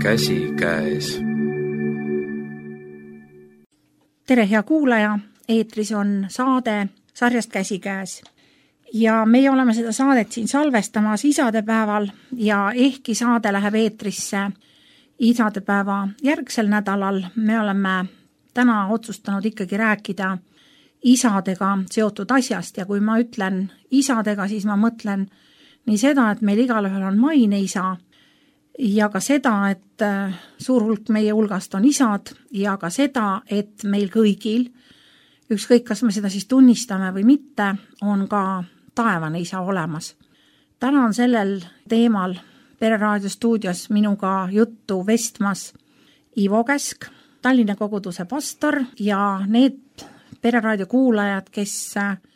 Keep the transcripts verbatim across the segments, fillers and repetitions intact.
käsikäes. Tere, hea kuulaja! Eetris on saade sarjast Käsikäes. Ja meie oleme seda saadet siin salvestamas isadepäeval ja ehkki saade läheb eetrisse isadepäeva järgsel nädalal, me oleme täna otsustanud ikkagi rääkida isadega seotud asjast ja kui ma ütlen isadega, siis ma mõtlen nii seda, et meil igalühel on maine isa ja ka seda, et suur hulk meie hulgast on isad ja ka seda, et meil kõigil, ükskõik kas me seda siis tunnistame või mitte, on ka taevane isa olemas. Täna on sellel teemal Pereraadio stuudios minuga juttu vestmas Ivo Käsk, Tallinna koguduse pastor ja need Pereraadio kuulajad, kes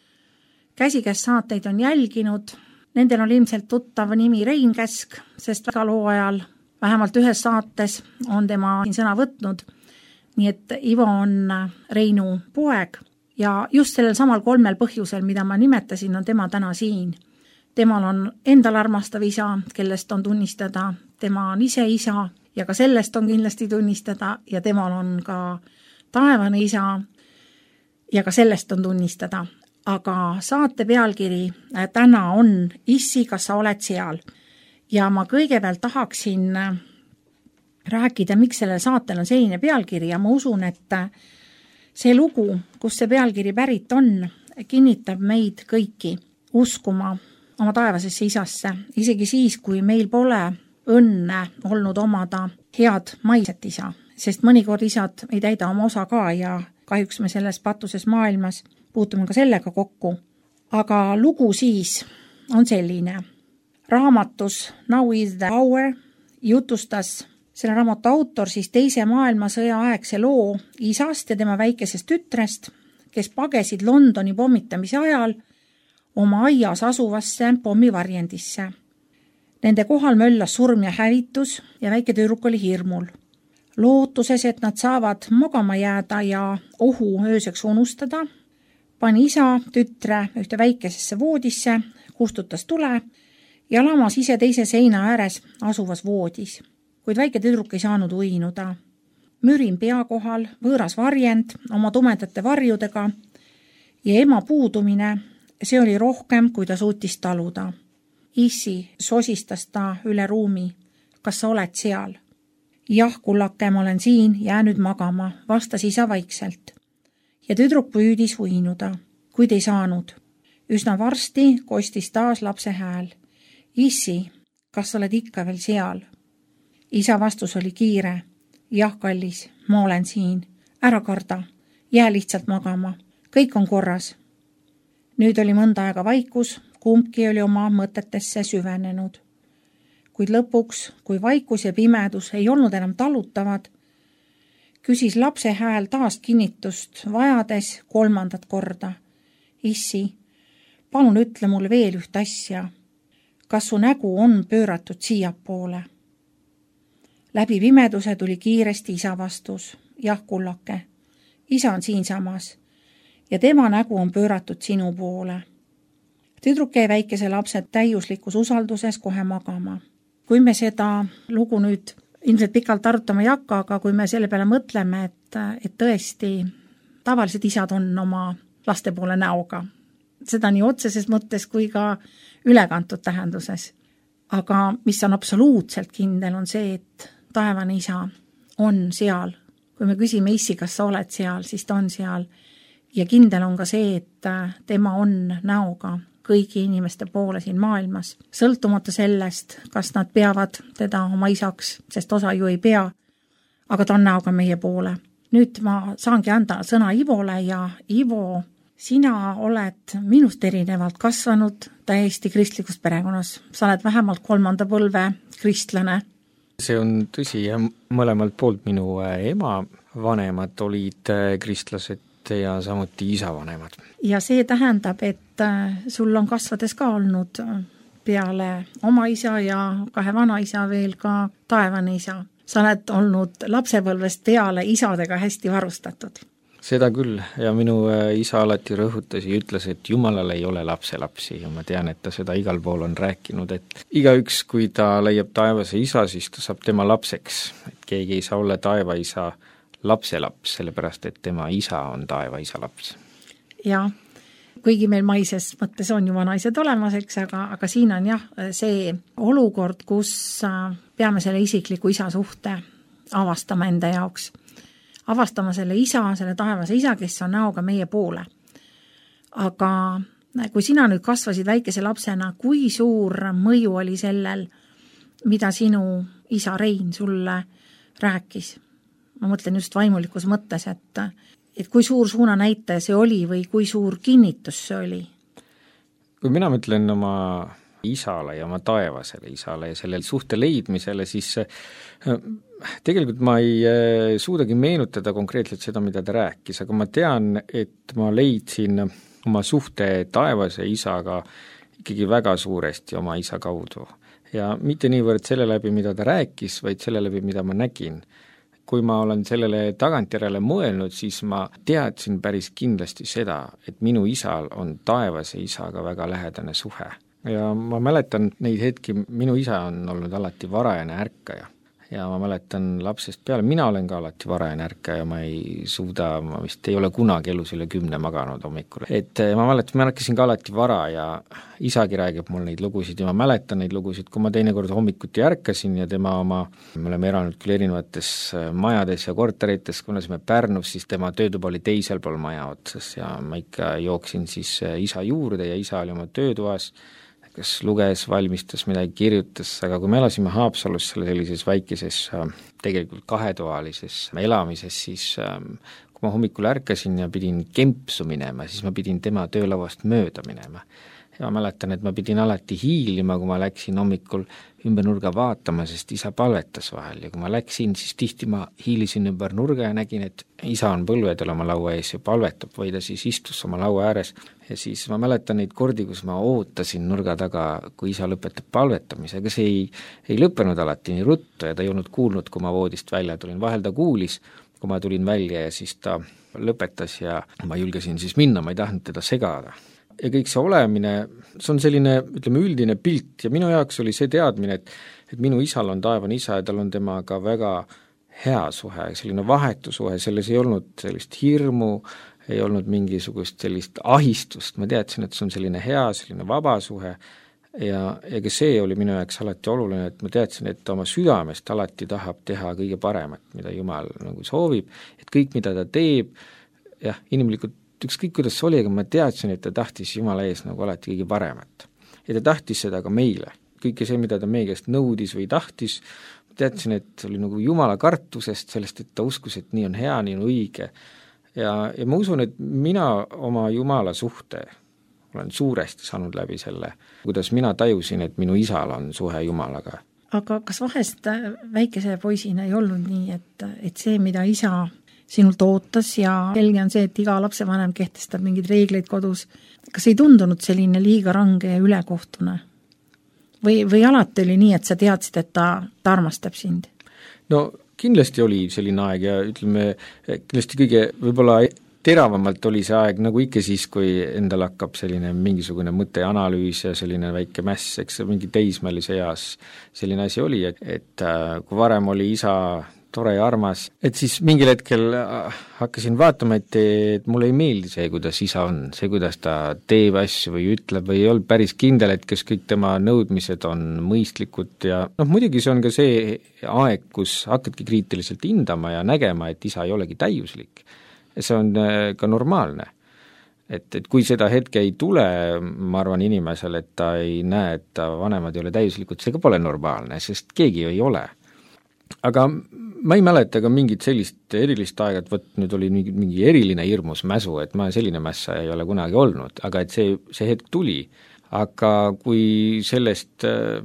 Käsikäes saateid on jälginud, nendel on ilmselt tuttav nimi Rein Käsk, sest väga loo ajal, vähemalt ühes saates on tema siin sõna võtnud. Nii et Ivo on Reinu poeg ja just sellel samal kolmel põhjusel, mida ma nimetasin, on tema täna siin. Temal on endal armastav isa, kellest on tunnistada, tema on ise isa ja ka sellest on kindlasti tunnistada ja temal on ka taevane isa ja ka sellest on tunnistada. Aga saate pealkiri täna on Issi, kas sa oled seal? Ja ma kõigepealt tahaksin rääkida, miks sellel saatel on selline pealkiri ja ma usun, et see lugu, kus see pealkiri pärit on, kinnitab meid kõiki uskuma oma taevasesse isasse, isegi siis, kui meil pole õnne olnud omada head maiset isa, sest mõnikord isad ei täida oma osa ka ja kahjuks me selles patuses maailmas puutume ka sellega kokku. Aga lugu siis on selline. Raamatus Now is the hour jutustas selle raamatu autor siis teise maailmasõja aegse loo isast ja tema väikesest tütrest, kes pagesid Londoni pommitamise ajal oma aias asuvasse pommivarjendisse. Nende kohal möllas surm ja hävitus ja väike tüdruk oli hirmul. Lootuses, et nad saavad magama jääda ja ohu ööseks unustada, pani isa tütre ühte väikesesse voodisse, kustutas tule ja lamas ise teise seina ääres asuvas voodis. Kuid väike tüdruk ei saanud uinuda. Mürin pea kohal, võõras varjend oma tumedate varjudega ja ema puudumine, see oli rohkem, kui ta suutis taluda. Issi sosistas ta üle ruumi. Kas sa oled seal? Jah, kullake, ma olen siin, jää nüüd magama, vastas isa vaikselt. Ja tüdruk püüdis uinuda, kuid ei saanud. Üsna varsti kostis taas lapse hääl. Issi, kas sa oled ikka veel seal? Isa vastus oli kiire. Jah, kallis, ma olen siin. Ära karda. Jää lihtsalt magama. Kõik on korras. Nüüd oli mõnda aega vaikus, kumbki oli oma mõtetesse süvenenud. Kuid lõpuks, kui vaikus ja pimedus ei olnud enam talutavad, küsis lapse hääl taas kinnitust, vajades kolmandat korda. Issi, palun ütle mulle veel üht asja. Kas su nägu on pööratud siiapoole? Läbi pimeduse tuli kiiresti isa vastus. Jah, kullake. Isa on siinsamas ja tema nägu on pööratud sinu poole. Tüdruk jäi väikese lapse täiuslikus usalduses kohe magama. Kui me seda lugu nüüd ilmselt pikalt arutama ei hakka, aga kui me selle peale mõtleme, et, et tõesti tavalised isad on oma laste poole näoga. Seda nii otseses mõttes kui ka ülekantud tähenduses. Aga mis on absoluutselt kindel on see, et taevane isa on seal. Kui me küsime Issi, kas sa oled seal, siis ta on seal. Ja kindel on ka see, et tema on näoga kõigi inimeste poole siin maailmas. Sõltumata sellest, kas nad peavad teda oma isaks, sest osa ju ei pea, aga ta on näoga meie poole. Nüüd ma saangi anda sõna Ivole ja Ivo, sina oled minust erinevalt kasvanud täiesti kristlikus perekonnas. Sa oled vähemalt kolmanda põlve kristlane. See on tõsi ja mõlemalt poolt minu ema vanemad olid kristlased ja samuti isa vanemad. Ja see tähendab, et sul on kasvades ka olnud peale oma isa ja kahe vana isa veel ka taevane isa. Sa oled olnud lapsepõlvest peale isadega hästi varustatud. seda küll ja minu isa alati rõhutas ja ütles, et Jumalal ei ole lapselapsi ja ma tean, et ta seda igal pool on rääkinud, et igaüks, kui ta leiab taevase isa, siis ta saab tema lapseks, et keegi ei saa olla taevaisa lapselaps, sellepärast et tema isa on taevaisa laps. Jaa, kuigi meil maises mõttes on ju vanaised olemas, eks, aga, aga siin on jah, see olukord, kus peame selle isikliku isa suhte avastama enda jaoks. Avastama selle isa, selle taevase isa, kes on näoga meie poole. Aga kui sina nüüd kasvasid väikese lapsena, kui suur mõju oli sellel, mida sinu isa Rein sulle rääkis? Ma mõtlen just vaimulikus mõttes, et, et kui suur suunanäitaja see oli või kui suur kinnitus see oli? Kui mina mõtlen oma isale ja oma taevasele isale ja sellel suhte leidmisele, siis tegelikult ma ei suudagi meenutada konkreetselt seda, mida ta rääkis, aga ma tean, et ma leidsin oma suhte taevase isaga ikkagi väga suuresti oma isa kaudu. Ja mitte niivõrd selle läbi, mida ta rääkis, vaid selle läbi, mida ma nägin. Kui ma olen sellele tagantjärele mõelnud, siis ma teadsin päris kindlasti seda, et minu isal on taevase isaga väga lähedane suhe. Ja ma mäletan neid hetki, minu isa on olnud alati varajane ärkaja ja ma mäletan lapsest peale, mina olen ka alati varajane ärkaja, ma ei suuda, ma vist ei ole kunagi elus üle kümne maganud hommikul. Et ma mäletan, ma ärkasin ka alati vara ja isagi räägib mul neid lugusid ja ma mäletan neid lugusid, kui ma teinekord hommikuti ärkasin ja tema oma, me oleme elanud küll erinevates majades ja korterites, kuna me Pärnus, siis tema töötuba oli teisel pool maja otsas ja ma ikka jooksin siis isa juurde ja isa oli oma töötoas, kes luges, valmistas midagi, kirjutas, aga kui me elasime Haapsalus sellises väikeses tegelikult kahetoalises elamises, siis kui ma hommikul ärkasin ja pidin kempsu minema, siis ma pidin tema töölavast mööda minema. Ja ma mäletan, et ma pidin alati hiilima, kui ma läksin hommikul ümber nurga vaatama, sest isa palvetas vahel ja kui ma läksin, siis tihti ma hiilisin ümber nurga ja nägin, et isa on põlvedel oma laua ees ja palvetab või ta siis istus oma laua ääres ja siis ma mäletan neid kordi, kus ma ootasin nurga taga, kui isa lõpetab palvetamise, aga see ei, ei lõppenud alati nii ruttu ja ta ei olnud kuulnud, kui ma voodist välja tulin, vahel ta kuulis, kui ma tulin välja ja siis ta lõpetas ja ma julgesin siis minna, ma ei tahtnud teda segada. Ja kõik see olemine, see on selline, ütleme, üldine pilt ja minu jaoks oli see teadmine, et, et minu isal on taevane isa ja tal on temaga väga hea suhe, selline vahetu suhe, selles ei olnud sellist hirmu, ei olnud mingisugust sellist ahistust, ma teadsin, et see on selline hea, selline vaba suhe ja, ja ka see oli minu jaoks alati oluline, et ma teadsin, et ta oma südamest alati tahab teha kõige paremat, mida Jumal nagu soovib, et kõik, mida ta teeb, jah, inimlikult ükskõik kuidas see oli, aga ma teadsin, et ta tahtis Jumala ees nagu alati kõige paremat. Ja ta tahtis seda ka meile. Kõike see, mida ta meie käest nõudis või tahtis, ma teadsin, et oli nagu Jumala kartusest, sellest, et ta uskus, et nii on hea, nii on õige. Ja, ja ma usun, et mina oma Jumala suhte olen suuresti saanud läbi selle, kuidas mina tajusin, et minu isal on suhe Jumalaga. Aga kas vahest väikese poisina ei olnud nii, et, et see, mida isa sinult ootas ja selge on see, et iga lapsevanem kehtestab mingeid reegleid kodus. Kas ei tundunud selline liiga range ja ülekohtune? Või, või alati oli nii, et sa teadsid, et ta, ta armastab sind? No kindlasti oli selline aeg ja ütleme, kindlasti kõige võib-olla teravamalt oli see aeg nagu ikka siis, kui endal hakkab selline mingisugune mõtteanalüüs ja selline väike mäss, eks mingi teismelise eas selline asi oli, et, et kui varem oli isa tore ja armas, et siis mingil hetkel hakkasin vaatama, et, et mulle ei meeldi see, kuidas isa on, see, kuidas ta teeb asju või ütleb või ei olnud päris kindel, et kas kõik tema nõudmised on mõistlikud ja noh, muidugi see on ka see aeg, kus hakkadki kriitiliselt hindama ja nägema, et isa ei olegi täiuslik. Ja see on ka normaalne. Et, et kui seda hetke ei tule, ma arvan inimesel, et ta ei näe, et ta vanemad ei ole täiuslikud, see ka pole normaalne, sest keegi ju ei ole. Aga ma ei mäleta ka mingit sellist erilist aega, et võt, nüüd oli mingi, mingi eriline hirmus mäsu, et ma selline mässa ei ole kunagi olnud, aga et see, see hetk tuli. Aga kui sellest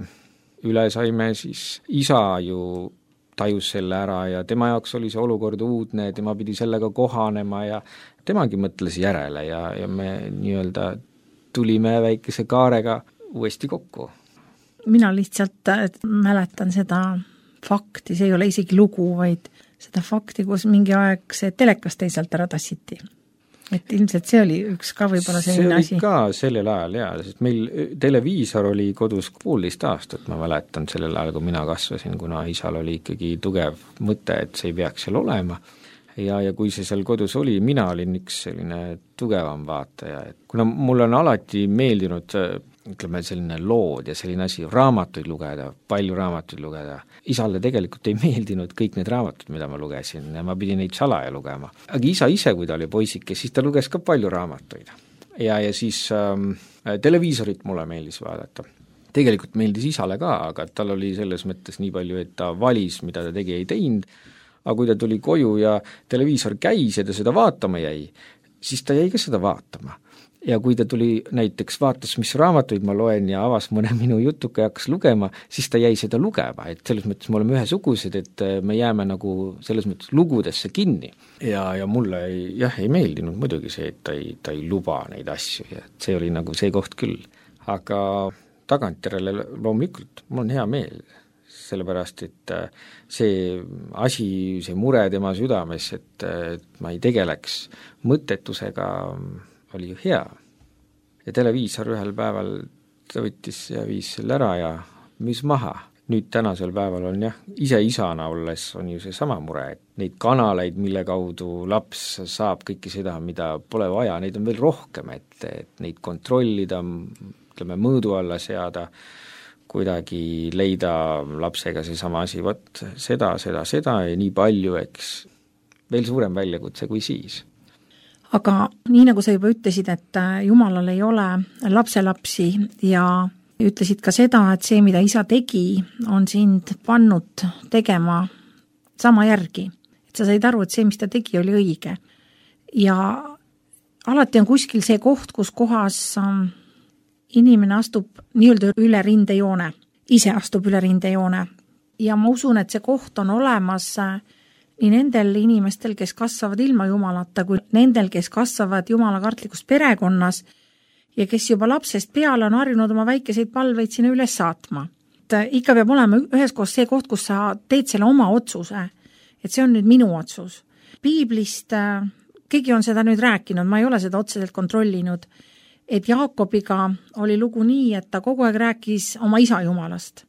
üle saime, siis isa ju tajus selle ära ja tema jaoks oli see olukord uudne, tema pidi sellega kohanema ja temagi mõtles järele ja, ja me nii-öelda tulime väikese kaarega uuesti kokku. Mina lihtsalt mäletan seda fakti, see ei ole isegi lugu, vaid seda fakti, kus mingi aeg see telekas teisalt ära tassiti. Et ilmselt see oli üks ka võib-olla selline asi. See oli ka sellel ajal, jaa, sest meil televiisor oli kodus poolteist aastat, ma mäletan sellel ajal, kui mina kasvasin, kuna isal oli ikkagi tugev mõte, et see ei peaks seal olema. Ja, ja kui see seal kodus oli, mina olin üks selline tugevam vaataja, et kuna mul on alati meeldinud, ütleme, selline lood ja selline asi, raamatuid lugeda, palju raamatuid lugeda. Isale tegelikult ei meeldinud kõik need raamatud, mida ma lugesin, ja ma pidin neid salaja lugema. Aga isa ise, kui ta oli poisike, siis ta luges ka palju raamatuid. Ja, ja siis ähm, televiisorit mulle meeldis vaadata. Tegelikult meeldis isale ka, aga tal oli selles mõttes nii palju, et ta valis, mida ta tegi, ei teinud, aga kui ta tuli koju ja televiisor käis ja ta seda vaatama jäi, siis ta jäi ka seda vaatama. Ja kui ta tuli näiteks vaatas, mis raamatuid ma loen ja avas mõne minu jutuka ja hakkas lugema, siis ta jäi seda lugema, et selles mõttes me oleme ühesugused, et me jääme nagu selles mõttes lugudesse kinni. Ja, ja mulle ei, jah, ei meeldinud muidugi see, et ta ei, ta ei luba neid asju ja see oli nagu see koht küll. Aga tagantjärele loomulikult mul on hea meel, sellepärast, et see asi, see mure tema südames, et, et ma ei tegeleks mõttetusega, oli ju hea. Ja televiisor ühel päeval ta võttis ja viis selle ära ja mis maha. Nüüd tänasel päeval on jah, ise isana olles on ju see sama mure, et neid kanaleid, mille kaudu laps saab kõike seda, mida pole vaja, neid on veel rohkem, et, et neid kontrollida, ütleme, mõõdu alla seada, kuidagi leida lapsega see sama asi, võt seda, seda, seda ja nii palju, eks veel suurem väljakutse kui siis. Aga nii nagu sa juba ütlesid, et Jumalal ei ole lapselapsi ja ütlesid ka seda, et see, mida isa tegi, on sind pannud tegema sama järgi. Et sa said aru, et see, mis ta tegi, oli õige. Ja alati on kuskil see koht, kus kohas inimene astub nii-öelda üle rindejoone, ise astub üle rindejoone. Ja ma usun, et see koht on olemas nii nendel inimestel, kes kasvavad ilma Jumalata, kui nendel, kes kasvavad Jumala kartlikus perekonnas ja kes juba lapsest peale on harjunud oma väikeseid palveid sinna üles saatma. Et ikka peab olema üheskoos see koht, kus sa teed selle oma otsuse, et see on nüüd minu otsus. Piiblist, keegi on seda nüüd rääkinud, ma ei ole seda otseselt kontrollinud, et Jaakobiga oli lugu nii, et ta kogu aeg rääkis oma isa Jumalast.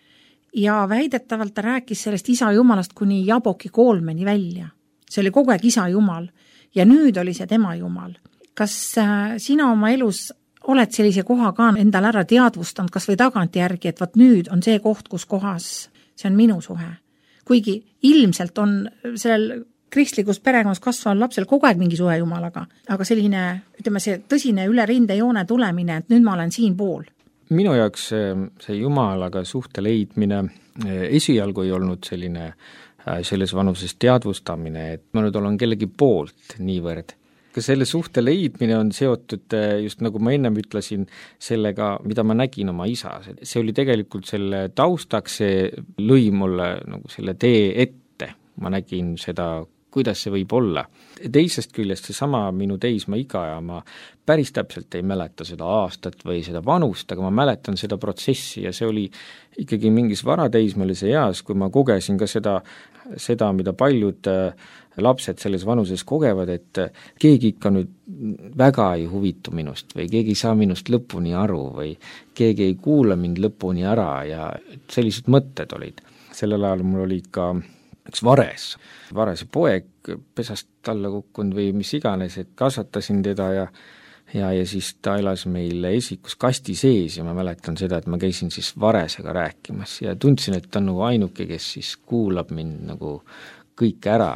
Ja väidetavalt ta rääkis sellest isa Jumalast kuni Jaboki koolmeni välja. See oli kogu aeg isa Jumal ja nüüd oli see tema Jumal. Kas sina oma elus oled sellise koha ka endal ära teadvustanud, kas või tagant järgi, et vaat nüüd on see koht, kus kohas see on minu suhe. Kuigi ilmselt on sellel kristlikus perekonnas kasvaval lapsel kogu aeg mingi suhe Jumalaga, aga selline, ütleme, see tõsine üle rindejoone tulemine, et nüüd ma olen siin pool. Minu jaoks see, see Jumalaga suhte leidmine esialgu ei olnud selline selles vanuses teadvustamine, et ma nüüd olen kellegi poolt niivõrd. Ka selle suhte leidmine on seotud, just nagu ma ennem ütlesin, sellega, mida ma nägin oma isa. See oli tegelikult selle taustaks, see lõi mulle nagu selle tee ette. Ma nägin seda, kuidas see võib olla. Teisest küljest see sama minu teisma iga ja ma päris täpselt ei mäleta seda aastat või seda vanust, aga ma mäletan seda protsessi ja see oli ikkagi mingis varateismelise eas, kui ma kogesin ka seda, seda, mida paljud lapsed selles vanuses kogevad, et keegi ikka nüüd väga ei huvitu minust või keegi ei saa minust lõpuni aru või keegi ei kuula mind lõpuni ära ja sellised mõtted olid. Sellel ajal mul oli ka üks vares, varese poeg pesast alla kukkunud või mis iganes, et kasvatasin teda ja ja, ja siis ta elas meil esikus kasti sees ja ma mäletan seda, et ma käisin siis varesega rääkimas ja tundsin, et ta on nagu ainuke, kes siis kuulab mind nagu kõik ära.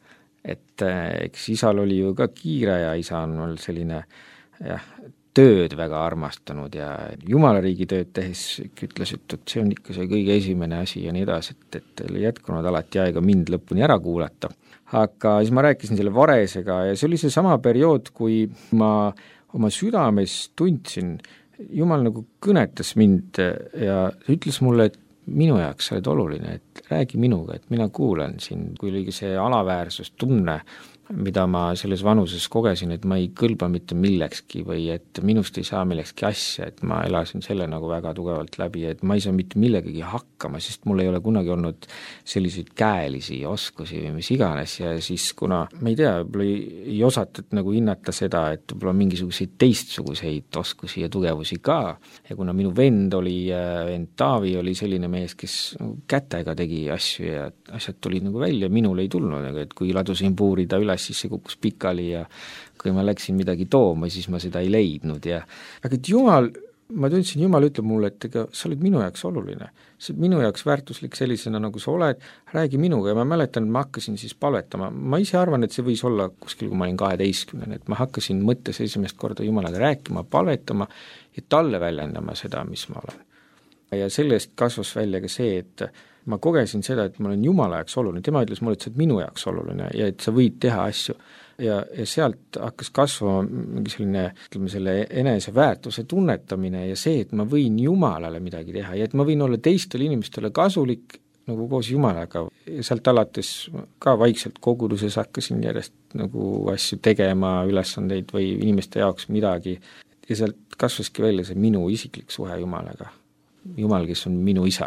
Et eks isal oli ju ka kiire ja isa on mul selline jah, tööd väga armastanud ja Jumalariigi tööd tehes ütles, et see on ikka see kõige esimene asi ja nii edasi, et, et ei jätkunud alati aega mind lõpuni ära kuulata. Aga siis ma rääkisin selle varesega ja see oli see sama periood, kui ma oma südames tundsin, Jumal nagu kõnetas mind ja ütles mulle, et minu jaoks sa oled oluline, et räägi minuga, et mina kuulen siin, kui oli see alaväärsus tunne mida ma selles vanuses kogesin, et ma ei kõlba mitte millekski või et minust ei saa millekski asja, et ma elasin selle nagu väga tugevalt läbi, et ma ei saa mitte millegagi hakkama, sest mul ei ole kunagi olnud selliseid käelisi oskusi või mis iganes ja siis kuna ma ei tea, võib-olla ei, ei osatud nagu hinnata seda, et võib-olla mingisuguseid teistsuguseid oskusi ja tugevusi ka ja kuna minu vend oli, vend Taavi oli selline mees, kes kätega tegi asju ja asjad tulid nagu välja, minul ei tulnud, et kui ladusin puurida üles, siis see kukkus pikali ja kui ma läksin midagi tooma, siis ma seda ei leidnud ja aga et Jumal, ma tundsin, Jumal ütleb mulle, et ega sa oled minu jaoks oluline, sa oled minu jaoks väärtuslik sellisena, nagu sa oled, räägi minuga ja ma mäletan, et ma hakkasin siis palvetama, ma ise arvan, et see võis olla kuskil, kui ma olin kaheteistkümnene, et ma hakkasin mõttes esimest korda Jumalaga rääkima, palvetama ja talle väljendama seda, mis ma olen. Ja sellest kasvas välja ka see, et ma kogesin seda, et ma olen Jumala jaoks oluline, tema ütles mulle, et sa oled minu jaoks oluline ja et sa võid teha asju. Ja, ja sealt hakkas kasvama mingi selline, ütleme selle eneseväärtuse tunnetamine ja see, et ma võin Jumalale midagi teha ja et ma võin olla teistele inimestele kasulik nagu koos Jumalaga. Ja sealt alates ka vaikselt koguduses hakkasin järjest nagu asju tegema, ülesandeid või inimeste jaoks midagi ja sealt kasvaski välja see minu isiklik suhe Jumalaga. Jumal, kes on minu isa.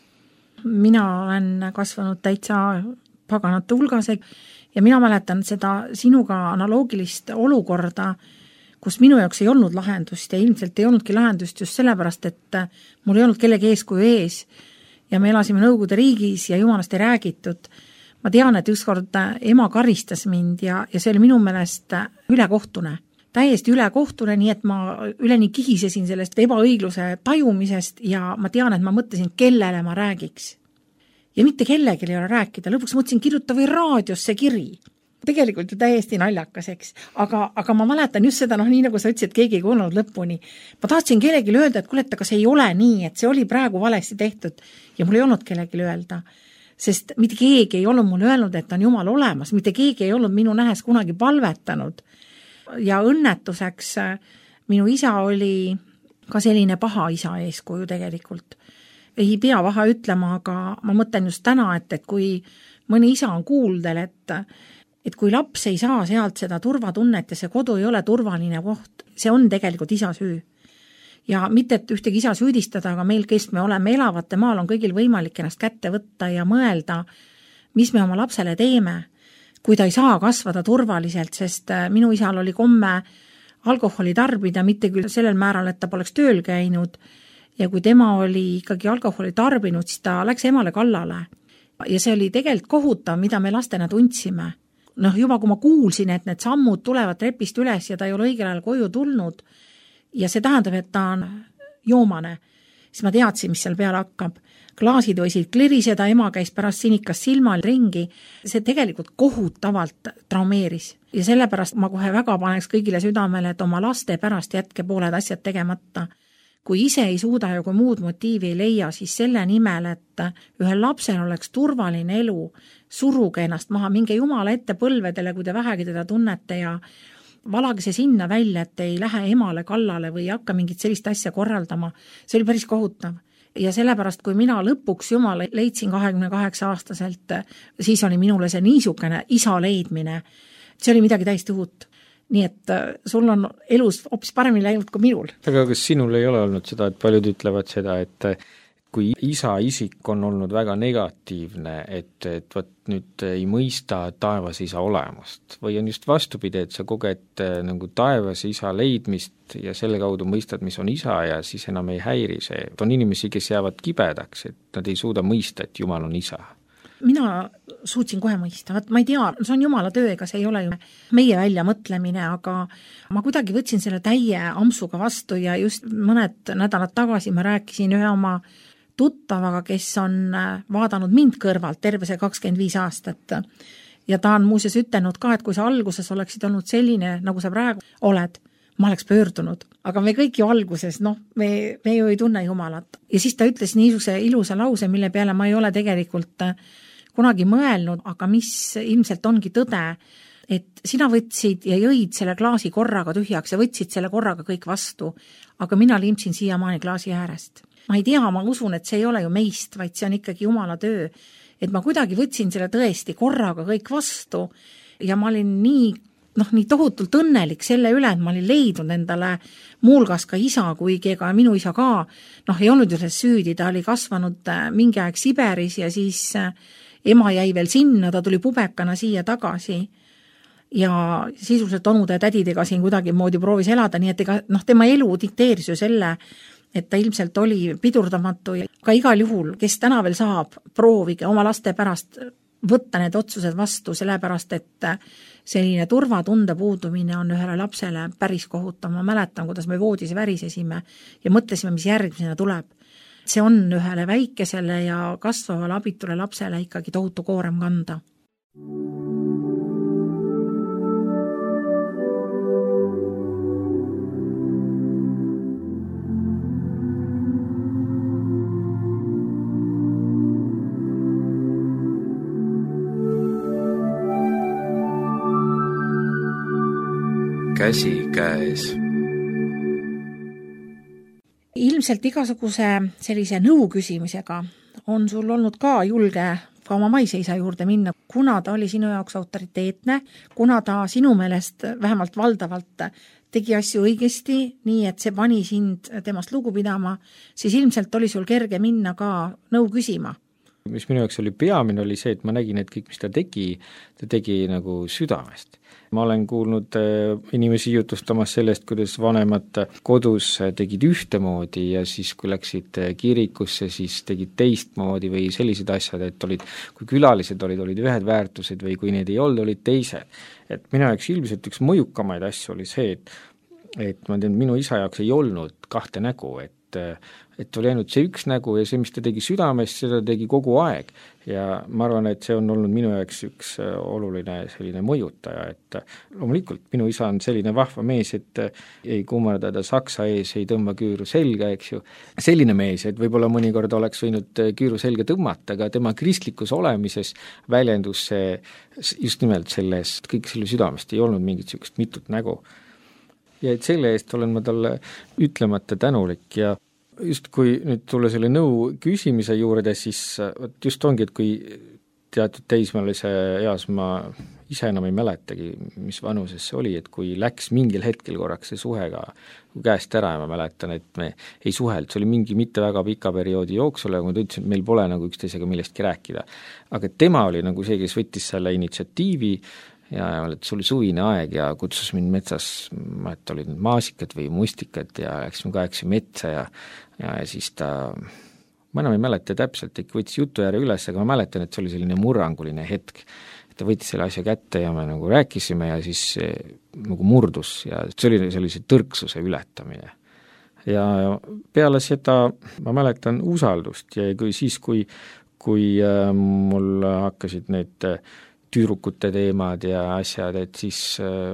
Mina olen kasvanud täitsa paganate hulgas ja mina mäletan seda sinuga analoogilist olukorda, kus minu jaoks ei olnud lahendust ja ilmselt ei olnudki lahendust just sellepärast, et mul ei olnud kellegi eeskuju ees ja me elasime Nõukogude riigis ja Jumalast ei räägitud. Ma tean, et ükskord ema karistas mind ja, ja see oli minu meelest ülekohtune. Täiesti ülekohtune, nii et ma üleni kihisesin sellest ebaõigluse tajumisest ja ma tean, et ma mõtlesin, kellele ma räägiks. Ja mitte kellegi ei ole rääkida, lõpuks mõtlesin kirjuta või raadiosse kiri. Tegelikult ju täiesti naljakas, eks. Aga, aga ma mäletan just seda, noh nii nagu sa ütlesid, et keegi ei kuulnud lõpuni. Ma tahtsin kellegi öelda, et kuule, et aga see ei ole nii, et see oli praegu valesti tehtud ja mul ei olnud kellegi öelda. Sest mitte keegi ei olnud mulle öelnud, et on Jumal olemas, mitte keegi ei olnud minu nähes kunagi palvetanud. Ja õnnetuseks minu isa oli ka selline paha isa eeskuju tegelikult. Ei pea paha ütlema, aga ma mõtlen just täna, et, et kui mõni isa on kuuldel, et, et kui laps ei saa sealt seda turvatunnet ja see kodu ei ole turvaline koht, see on tegelikult isa süü. Ja mitte, et ühtegi isa süüdistada, aga meil, kes me oleme elavate maal, on kõigil võimalik ennast kätte võtta ja mõelda, mis me oma lapsele teeme, kui ta ei saa kasvada turvaliselt, sest minu isal oli komme alkoholi tarbida, mitte küll sellel määral, et ta poleks tööl käinud ja kui tema oli ikkagi alkoholi tarbinud, siis ta läks emale kallale. Ja see oli tegelikult kohutav, mida me lastena tundsime. Noh, juba kui ma kuulsin, et need sammud tulevad trepist üles ja ta ei ole õigel ajal koju tulnud ja see tähendab, et ta on joomane, siis ma teadsin, mis seal peale hakkab. Klaasid võisid kliriseda, ema käis pärast sinikas silmal ringi, see tegelikult kohutavalt traumeeris. Ja sellepärast ma kohe väga paneks kõigile südamele, et oma laste pärast jätke pooled asjad tegemata. Kui ise ei suuda ja kui muud motiivi ei leia, siis selle nimel, et ühel lapsel oleks turvaline elu, suruge ennast maha, minge Jumala ette põlvedele, kui te vähegi teda tunnete ja valage see sinna välja, et ei lähe emale kallale või hakka mingit sellist asja korraldama. See oli päris kohutav. Ja sellepärast, kui mina lõpuks Jumal leidsin kahekümne kaheksa aastaselt, siis oli minule see niisugune isa leidmine. See oli midagi täiesti uut. Nii et sul on elus hoopis paremini läinud kui minul. Aga kas sinul ei ole olnud seda, et paljud ütlevad seda, et kui isa isik on olnud väga negatiivne, et, et võt nüüd ei mõista taevas isa olemust või on just vastupidi, et sa koged nagu taevas isa leidmist ja selle kaudu mõistad, mis on isa ja siis enam ei häiri see. On inimesi, kes jäävad kibedaks, et nad ei suuda mõista, et Jumal on isa. Mina suutsin kohe mõista, et ma ei tea, see on Jumala töö, ega see ei ole ju meie välja mõtlemine, aga ma kuidagi võtsin selle täie amsuga vastu ja just mõned nädalad tagasi ma rääkisin ühe oma tuttavaga, kes on vaadanud mind kõrvalt terve see kakskümmend viis aastat. Ja ta on muuseas ütelnud ka, et kui sa alguses oleksid olnud selline, nagu sa praegu oled, ma oleks pöördunud. Aga me kõik ju alguses, noh, me, me ju ei tunne Jumalat. Ja siis ta ütles niisuguse ilusa lause, mille peale ma ei ole tegelikult kunagi mõelnud, aga mis ilmselt ongi tõde, et sina võtsid ja jõid selle klaasi korraga tühjaks ja võtsid selle korraga kõik vastu, aga mina liimsin siiamaani klaasi äärest. Ma ei tea, ma usun, et see ei ole ju meist, vaid see on ikkagi Jumala töö, et ma kuidagi võtsin selle tõesti korraga kõik vastu ja ma olin nii, noh, nii tohutult õnnelik selle üle, et ma olin leidnud endale muulgas ka isa, kuigi ega minu isa ka, noh, ei olnud ju selles süüdi, ta oli kasvanud mingi aeg Siberis ja siis ema jäi veel sinna, ta tuli pubekana siia tagasi ja sisuliselt onude ja tädidega siin kuidagi moodi proovis elada, nii et ega, noh, tema elu dikteeris ju selle, et ta ilmselt oli pidurdamatu ja ka igal juhul, kes täna veel saab, proovige oma laste pärast võtta need otsused vastu, sellepärast et selline turvatunde puudumine on ühele lapsele päris kohutav. Ma mäletan, kuidas me voodis värisesime ja mõtlesime, mis järgmisena tuleb. See on ühele väikesele ja kasvavale abitule lapsele ikkagi tohutu koorem kanda. Käsi käes. Ilmselt igasuguse sellise nõu küsimisega on sul olnud ka julge ka oma maise isa juurde minna, kuna ta oli sinu jaoks autoriteetne, kuna ta sinu meelest vähemalt valdavalt tegi asju õigesti, nii et see pani sind temast lugu pidama, siis ilmselt oli sul kerge minna ka nõu küsima. Mis minu jaoks oli peamine, oli see, et ma nägin, et kõik, mis ta tegi, ta tegi nagu südamest. Ma olen kuulnud inimesi jutustamas sellest, kuidas vanemad kodus tegid ühtemoodi ja siis, kui läksid kirikusse, siis tegid teistmoodi või sellised asjad, et olid, kui külalised olid, olid ühed väärtused või kui need ei olnud, olid teised. Et minu jaoks ilmselt üks mõjukamaid asju oli see, et, et ma tean, minu isa jaoks ei olnud kahte nägu, et et oli ainult see üks nägu ja see, mis ta tegi südamest, seda tegi kogu aeg. Ja ma arvan, et see on olnud minu jaoks üks oluline selline mõjutaja, et loomulikult minu isa on selline vahva mees, et ei kummardada saksa ees, ei tõmba küüru selga, eks ju. Selline mees, et võib-olla mõnikord oleks võinud küüru selga tõmmata, aga tema kristlikus olemises väljendus see just nimelt selles, kõik selle südamest ei olnud mingit sükest mitut nägu. Ja et selle eest olen ma talle ütlemata tänulik ja just kui nüüd tulla selle nõu küsimise juurde, siis just ongi, et kui teatud teismelise eas ma ise enam ei mäletagi, mis vanuses see oli, et kui läks mingil hetkel korraks see suhega käest ära ja ma mäletan, et me ei suheld, see oli mingi mitte väga pika perioodi jooksul ja kui ma ütlesin, et meil pole nagu üksteisega millestki rääkida. Aga tema oli nagu see, kes võttis selle initsiatiivi ja, ja see oli suvine aeg ja kutsus mind metsas, ma et olid maasikad või mustikad ja läksime kaheksa metsa ja, ja, ja siis ta, ma enam ei mäleta täpselt, ikka võttis jutu järje üles, aga ma mäletan, et see oli selline murranguline hetk, et ta võttis selle asja kätte ja me nagu rääkisime ja siis nagu murdus ja see oli sellise tõrksuse ületamine. Ja peale seda ma mäletan usaldust ja kui siis, kui, kui äh, mul hakkasid need tüürukute teemad ja asjad, et siis äh,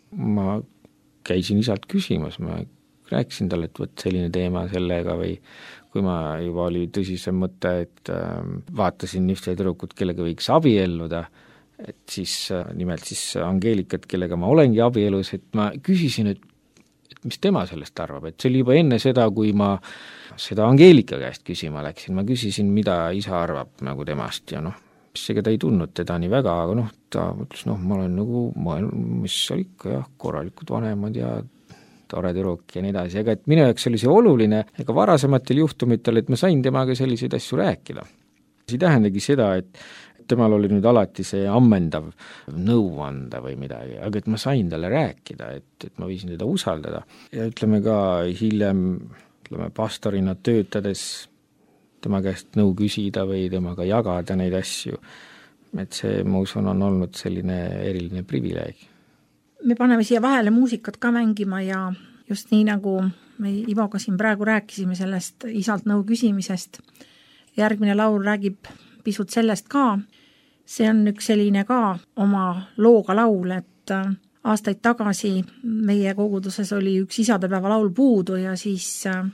ma käisin isalt küsimas, ma rääkisin talle, et võt selline teema sellega või kui ma juba oli tõsisem mõte, et äh, vaatasin ühte tüdrukut, kellega võiks abielluda, et siis äh, nimelt siis Angeelikat, kellega ma olengi abielus, et ma küsisin, et, et mis tema sellest arvab, et see oli juba enne seda, kui ma seda Angeelika käest küsima läksin, ma küsisin, mida isa arvab nagu temast ja noh, ega ta ei tundnud teda nii väga, aga noh, ta mõtles, noh, ma olen nagu mõelnud, mis oli ikka jah, korralikud vanemad ja tore tüdruk ja nii edasi, aga et minu jaoks oli see oluline, ega varasematel juhtumitel, et ma sain temaga selliseid asju rääkida. See ei tähendagi seda, et temal oli nüüd alati see ammendav nõu anda või midagi, aga et ma sain talle rääkida, et, et ma võisin teda usaldada. Ja ütleme ka hiljem, ütleme pastorina töötades tema käest nõu küsida või temaga jagada neid asju, et see, ma usun, on olnud selline eriline privileeg. Me paneme siia vahele muusikat ka mängima ja just nii nagu me Ivoga siin praegu rääkisime sellest isalt nõu küsimisest. Järgmine laul räägib pisut sellest ka. See on üks selline ka oma looga laul, et aastaid tagasi meie koguduses oli üks isadepäeva laul puudu ja siis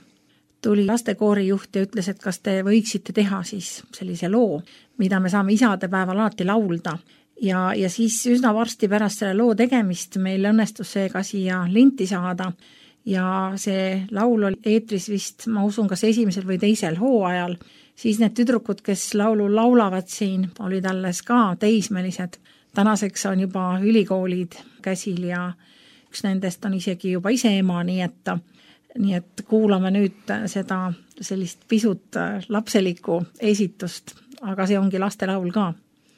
tuli lastekoori juht ja ütles, et kas te võiksite teha siis sellise loo, mida me saame isadepäeval alati laulda. Ja, ja siis üsna varsti pärast selle loo tegemist meil õnnestus see ka siia linti saada ja see laul oli eetris vist, ma usun, kas esimesel või teisel hooajal, siis need tüdrukud, kes laulu laulavad siin, olid alles ka teismelised. tänaseks on juba ülikoolid käsil ja üks nendest on isegi juba ise ema, nii et, nii et kuulame nüüd seda sellist pisut lapselikku esitust, aga see ongi lastelaul ka.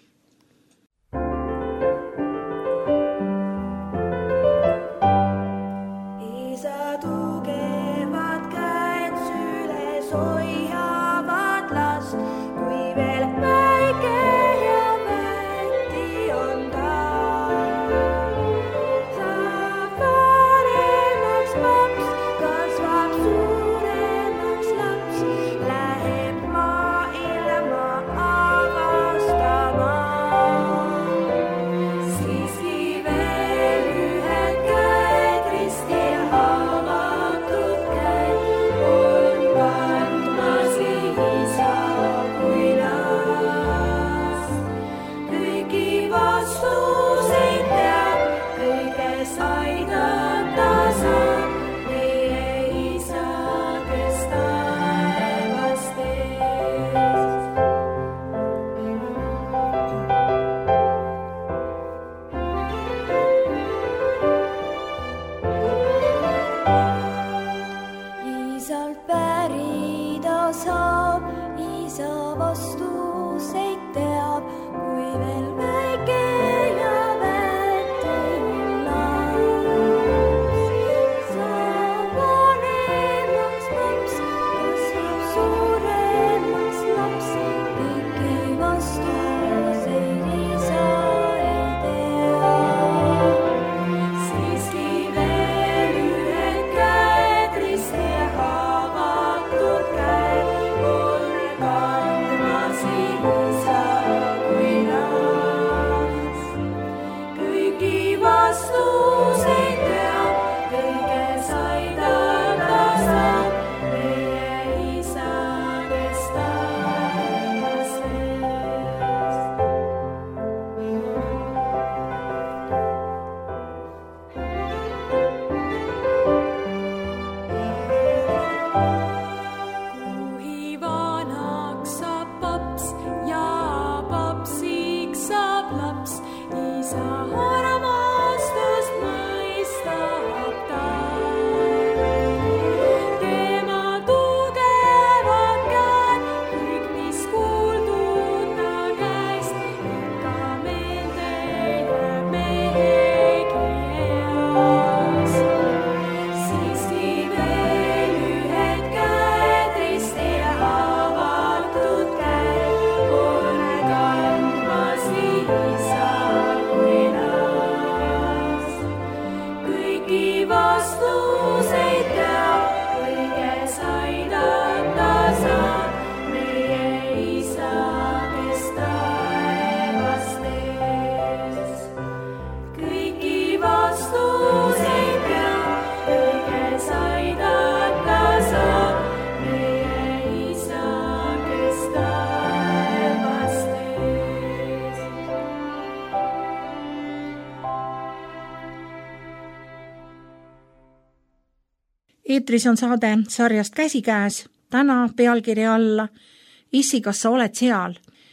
Eetris on saade sarjast Käsikäes, täna pealkirja alla Issi, kas sa oled seal?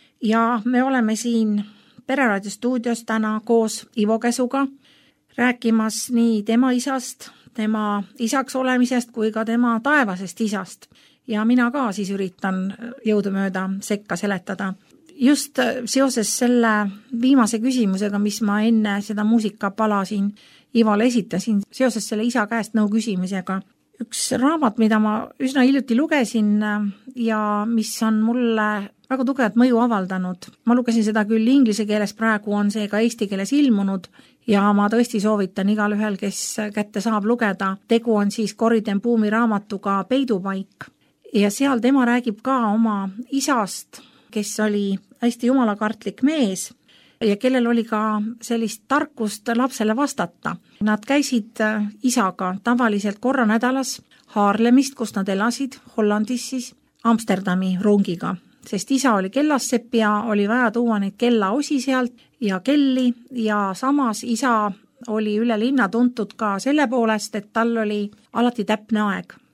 Ja me oleme siin Pereraadio stuudios täna koos Ivo Käsuga rääkimas nii tema isast, tema isaks olemisest kui ka tema taevasest isast. Ja mina ka siis üritan jõudumööda sekka seletada. Just seoses selle viimase küsimusega, mis ma enne seda muusikapala siin Ivole esitasin, seoses selle isa käest nõu küsimisega. Üks raamat, mida ma üsna hiljuti lugesin ja mis on mulle väga tugevat mõju avaldanud. Ma lugesin seda küll inglise keeles, praegu on see ka eesti keeles ilmunud ja ma tõesti soovitan igal ühel, kes kätte saab lugeda. Tegu on siis Corrie ten Boom'i raamatuga Peidupaik ja seal tema räägib ka oma isast, kes oli hästi jumalakartlik mees ja kellel oli ka sellist tarkust lapsele vastata. Nad käisid isaga tavaliselt korra nädalas Haarlemist, kus nad elasid, Hollandis siis, Amsterdami rongiga, sest isa oli kellassepp ja oli vaja tuua neid kellaosi sealt ja kelli ja samas isa oli üle linna tuntud ka selle poolest, et tal oli alati täpne aeg.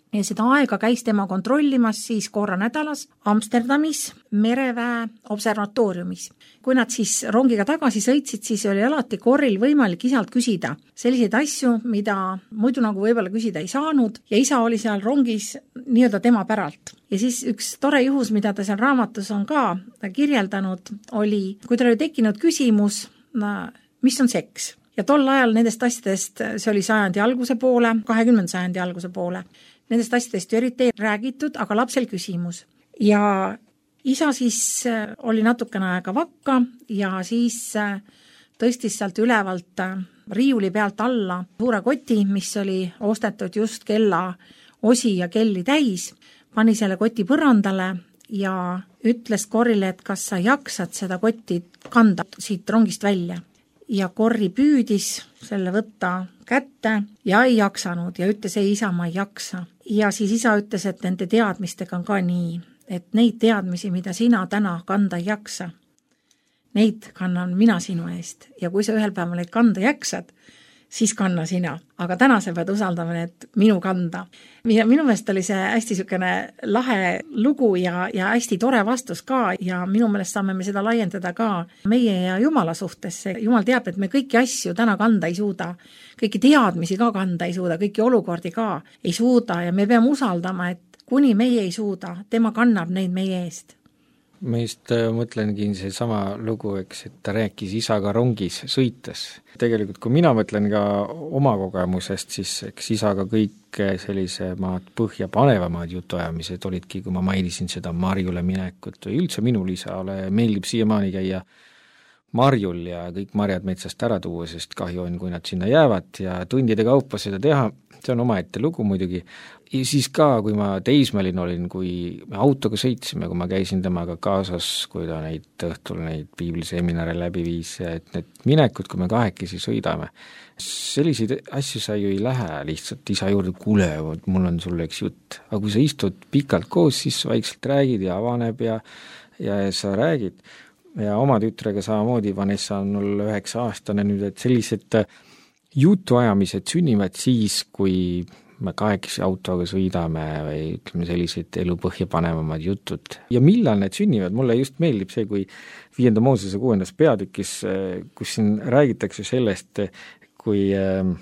ja seda aega käis tema kontrollimas siis korra nädalas Amsterdamis mereväe observatooriumis. Kui nad siis rongiga tagasi sõitsid, siis oli alati Corril võimalik isalt küsida selliseid asju, mida muidu nagu võib-olla küsida ei saanud ja isa oli seal rongis nii-öelda tema päralt. Ja siis üks tore juhus, mida ta seal raamatus on ka kirjeldanud, oli, kui tal oli tekkinud küsimus, mis on seks. Ja tol ajal nendest asjadest, see oli sajandi alguse poole, kahekümnenda sajandi alguse poole, nendest asjadest ju eriti ei räägitud, aga lapsel küsimus. Ja isa siis oli natukene aega vakka ja siis tõstis sealt ülevalt riiuli pealt alla suure koti, mis oli ostetud just kella osi ja kelli täis, pani selle koti põrandale ja ütles Corrile, et kas sa jaksad seda kotti kanda siit rongist välja. Ja Corri püüdis selle võtta kätte ja ei jaksanud ja ütles, ei isa, ma ei jaksa. Ja siis isa ütles, et nende teadmistega on ka nii, et neid teadmisi, mida sina täna kanda ei jaksa, neid kannan mina sinu eest. Ja kui sa ühel päeval neid kanda jaksad, siis kanna sina. Aga täna sa pead usaldama need minu kanda. Ja minu meelest oli see hästi sükene lahe lugu ja, ja hästi tore vastus ka ja minu meelest saame me seda laiendada ka meie ja Jumala suhtes. Jumal teab, et me kõiki asju täna kanda ei suuda. Kõiki teadmisi ka kanda ei suuda, kõiki olukordi ka ei suuda ja me peame usaldama, et kuni meie ei suuda, tema kannab neid meie eest. Ma just mõtlengi see sama lugu, eks, et ta rääkis isaga rongis sõites. Tegelikult, kui mina mõtlen ka oma kogemusest, siis eks isaga kõik sellisemaad põhja panevamad jutuajamised olidki, kui ma mainisin seda marjule minekut või üldse minul isale meeldib siiamaani käia marjul ja kõik marjad metsast ära tuua, sest kahju on, kui nad sinna jäävad ja tundide kaupa seda teha, see on omaette lugu muidugi. Ja siis ka, kui ma teismeline olin, kui me autoga sõitsime, kui ma käisin temaga kaasas, kui ta neid õhtul neid piibliseminare läbi viis, et need minekud, kui me kahekesi sõidame, selliseid asju sa ju ei lähe lihtsalt isa juurde, kuule, mul on sulle üks jutt. Aga kui sa istud pikalt koos, siis vaikselt räägid ja avaneb ja, ja sa räägid. Ja oma tütrega samamoodi, Vanessa on mul üheksa aastane nüüd, et sellised jutuajamised sünnivad siis, kui me kahekesi autoga sõidame või ütleme sellised elu põhja panevamad jutud. Ja millal need sünnivad? Mulle just meeldib see, kui viienda Moosese kuuendas peatükis, kus siin räägitakse sellest, kui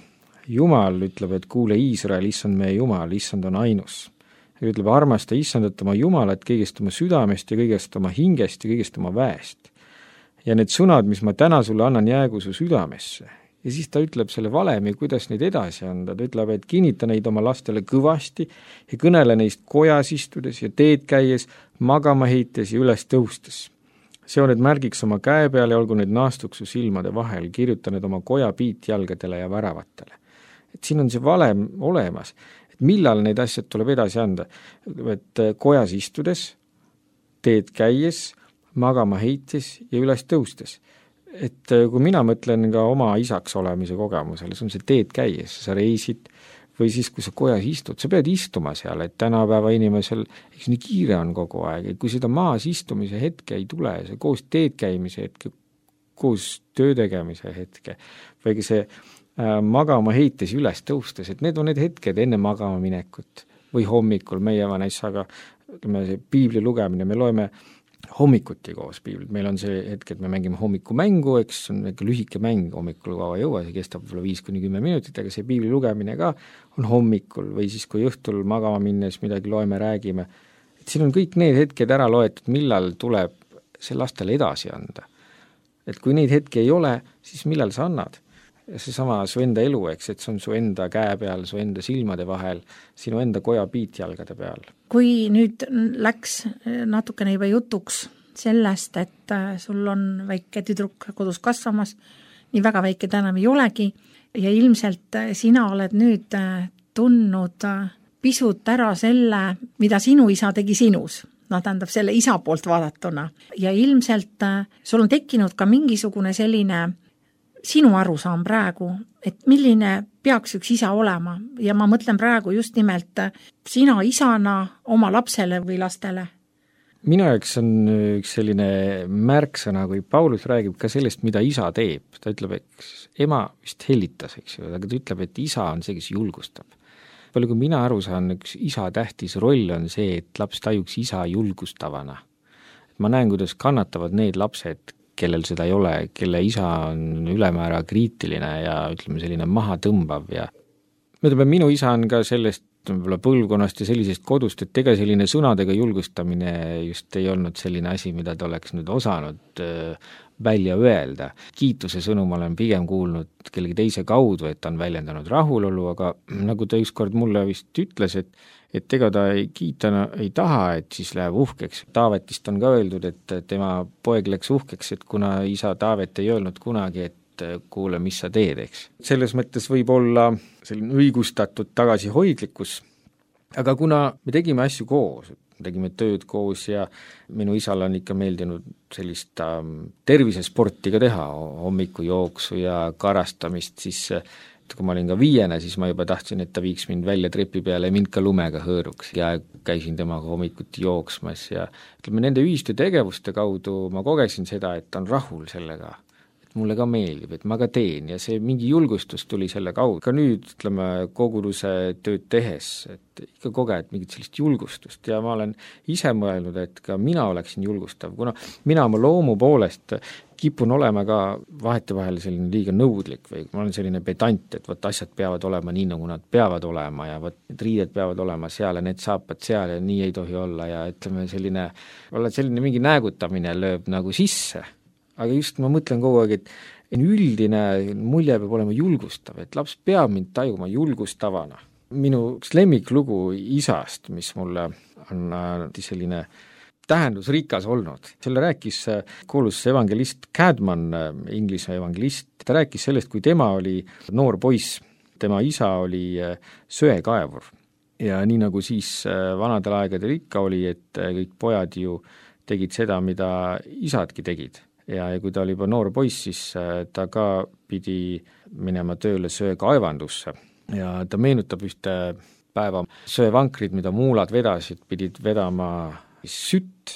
Jumal ütleb, et kuule Iisrael, issand meie Jumal, issand on ainus. Ja ütleb, armasta issandat oma Jumalat kõigest oma südamest ja kõigest oma hingest ja kõigest oma väest. Ja need sõnad, mis ma täna sulle annan, jäägu su südamesse. Ja siis ta ütleb selle valemi, kuidas neid edasi anda. Ta ütleb, et kinnita neid oma lastele kõvasti ja kõnele neist kojas istudes ja teed käies, magama heites ja üles tõustes. See on need märgiks oma käe peal ja olgu need naastuks su silmade vahel, kirjuta need oma koja piitjalgadele ja väravatele. Et siin on see valem olemas. Millal neid asjad tuleb edasi anda, et kojas istudes, teed käies, magama heites ja üles tõustes. Et kui mina mõtlen ka oma isaks olemise kogemusele, see on see teed käies, sa reisid või siis, kui sa kojas istud, sa pead istuma seal, et tänapäeva inimesel, eks nii kiire on kogu aeg, et kui seda maas istumise hetke ei tule, see koos teed käimise hetke, koos töö tegemise hetke, või see magama heites üles tõustes, et need on need hetked enne magama minekut või hommikul meie Vanessaga, ütleme see piibli lugemine, me loeme hommikuti koos piiblit, meil on see hetk, et me mängime hommikumängu, eks on lühike mäng, hommikul kaua jõua, see kestab võib-olla viis kuni kümme minutit, aga see piibli lugemine ka on hommikul või siis kui õhtul magama minnes midagi loeme, räägime, et siin on kõik need hetked ära loetud, millal tuleb see lastele edasi anda. Et kui neid hetki ei ole, siis millal sa annad? Ja see sama su enda elu, eks, et see on su enda käe peal, su enda silmade vahel, sinu enda koja piitjalgade peal. Kui nüüd läks natukene juba jutuks sellest, et sul on väike tüdruk kodus kasvamas, nii väga väike täna ei olegi, ja ilmselt sina oled nüüd tundnud pisut ära selle, mida sinu isa tegi sinus. No tähendab selle isa poolt vaadatuna. Ja ilmselt sul on tekkinud ka mingisugune selline sinu arusaam praegu, et milline peaks üks isa olema ja ma mõtlen praegu just nimelt sina isana oma lapsele või lastele. Minu jaoks on üks selline märksõna, kui Paulus räägib ka sellest, mida isa teeb. Ta ütleb, et ema vist hellitas, eks ju, aga ta ütleb, et isa on see, kes julgustab. palju kui mina aru saan, üks isa tähtis roll on see, et laps tajuks isa julgustavana. Ma näen, kuidas kannatavad need lapsed, kellel seda ei ole, kelle isa on ülemäära kriitiline ja ütleme selline maha tõmbav ja ütleme, minu isa on ka sellest võib-olla põlvkonnast ja sellisest kodust, et ega selline sõnadega julgustamine just ei olnud selline asi, mida ta oleks nüüd osanud välja öelda. Kiituse sõnu ma olen pigem kuulnud kellegi teise kaudu, et ta on väljendanud rahulolu, aga nagu ta ükskord mulle vist ütles, et et ega ta ei kiita, ei taha, et siis läheb uhkeks. Taavetist on ka öeldud, et tema poeg läks uhkeks, et kuna isa Taavet ei öelnud kunagi, et kuule, mis sa teed, eks. Selles mõttes võib olla selline õigustatud tagasihoidlikkus, aga kuna me tegime asju koos, tegime tööd koos ja minu isal on ikka meeldinud sellist ähm, tervisesporti ka teha, hommikujooksu ja karastamist, siis kui ma olin ka viiene, siis ma juba tahtsin, et ta viiks mind välja trepi peale ja mind ka lumega hõõruks ja käisin temaga hommikuti jooksmas ja ütleme, nende ühiste tegevuste kaudu ma kogesin seda, et ta on rahul sellega, et mulle ka meeldib, et ma ka teen ja see mingi julgustus tuli selle kaudu. Ka nüüd, ütleme, koguduse tööd tehes, et ikka koged mingit sellist julgustust ja ma olen ise mõelnud, et ka mina oleksin julgustav, kuna mina oma loomu poolest kipun olema ka vahetevahel selline liiga nõudlik või ma olen selline pedant, et võt asjad peavad olema nii, nagu nad peavad olema ja võt need riided peavad olema seal ja need saapad seal ja nii ei tohi olla ja ütleme selline, olla selline mingi näägutamine lööb nagu sisse. Aga just ma mõtlen kogu aeg, et üldine mulje peab olema julgustav, et laps peab mind tajuma julgustavana. Minu üks lemmiklugu isast, mis mulle on selline tähendusrikas olnud. Selle rääkis kuulus evangelist Cadman, Inglise evangelist. Ta rääkis sellest, kui tema oli noor poiss. Tema isa oli söekaevur. Ja nii nagu siis vanadel aegadel ikka oli, et kõik pojad ju tegid seda, mida isadki tegid. Ja kui ta oli juba noor poiss, siis ta ka pidi minema tööle söekaevandusse. Ja ta meenutab ühte päeva söevankrid, mida muulad vedasid, pidid vedama sütt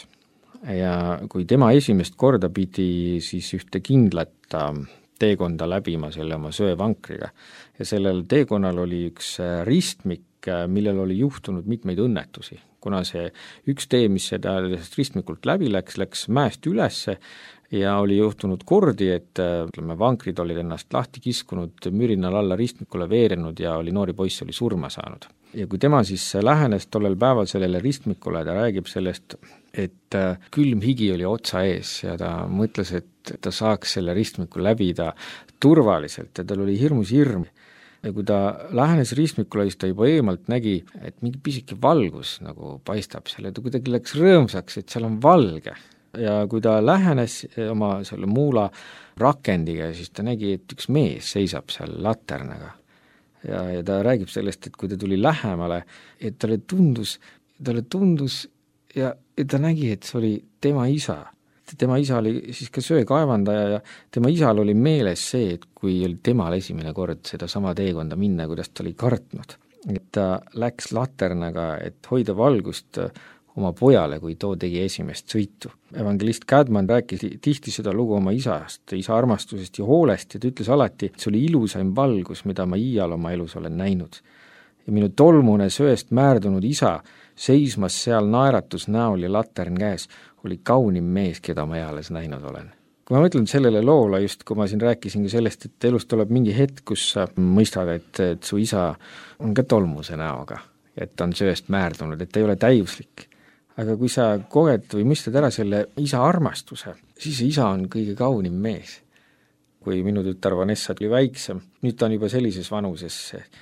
ja kui tema esimest korda pidi siis ühte kindlat teekonda läbima selle oma söevankriga ja sellel teekonnal oli üks ristmik, millel oli juhtunud mitmeid õnnetusi, kuna see üks tee, mis seda ristmikult läbi läks, läks mäest ülesse ja oli juhtunud kordi, et ütleme, vankrid olid ennast lahti kiskunud, mürinal alla ristmikule veerenud ja oli noori poiss oli surma saanud. Ja kui tema siis lähenes tollel päeval sellele ristmikule, ta räägib sellest, et külm higi oli otsa ees ja ta mõtles, et ta saaks selle ristmiku läbida turvaliselt ja tal oli hirmus hirm. Ja kui ta lähenes ristmikule, siis ta juba eemalt nägi, et mingi pisike valgus nagu paistab seal ja ta kuidagi läks rõõmsaks, et seal on valge. Ja kui ta lähenes oma selle muula rakendiga, siis ta nägi, et üks mees seisab seal laternaga. Ja, ja ta räägib sellest, et kui ta tuli lähemale, et talle tundus, talle tundus ja, ja ta nägi, et see oli tema isa. Tema isa oli siis ka söekaevandaja ja tema isal oli meeles see, et kui oli temal esimene kord seda sama teekonda minna, kuidas ta oli kartnud. Et ta läks laternaga, et hoida valgust oma pojale, kui too tegi esimest sõitu. Evangelist Cadman rääkis tihti seda lugu oma isast, isa armastusest ja hoolest ja ta ütles alati, et see oli ilusaim valgus, mida ma iial oma elus olen näinud. Ja minu tolmune sööst määrdunud isa, seismas seal naeratus näol ja latern käes, oli kaunim mees, keda ma eales näinud olen. Kui ma mõtlen sellele loole, just kui ma siin rääkisin sellest, et elus tuleb mingi hetk, kus sa mõistad, et, et su isa on ka tolmuse näoga, et ta on sööst määrdunud, et ta ei ole täiuslik. Aga kui sa koged või mõistad ära selle isa armastuse, siis isa on kõige kaunim mees. Kui minu tütar Vanessa oli väiksem, nüüd ta on juba sellises vanuses,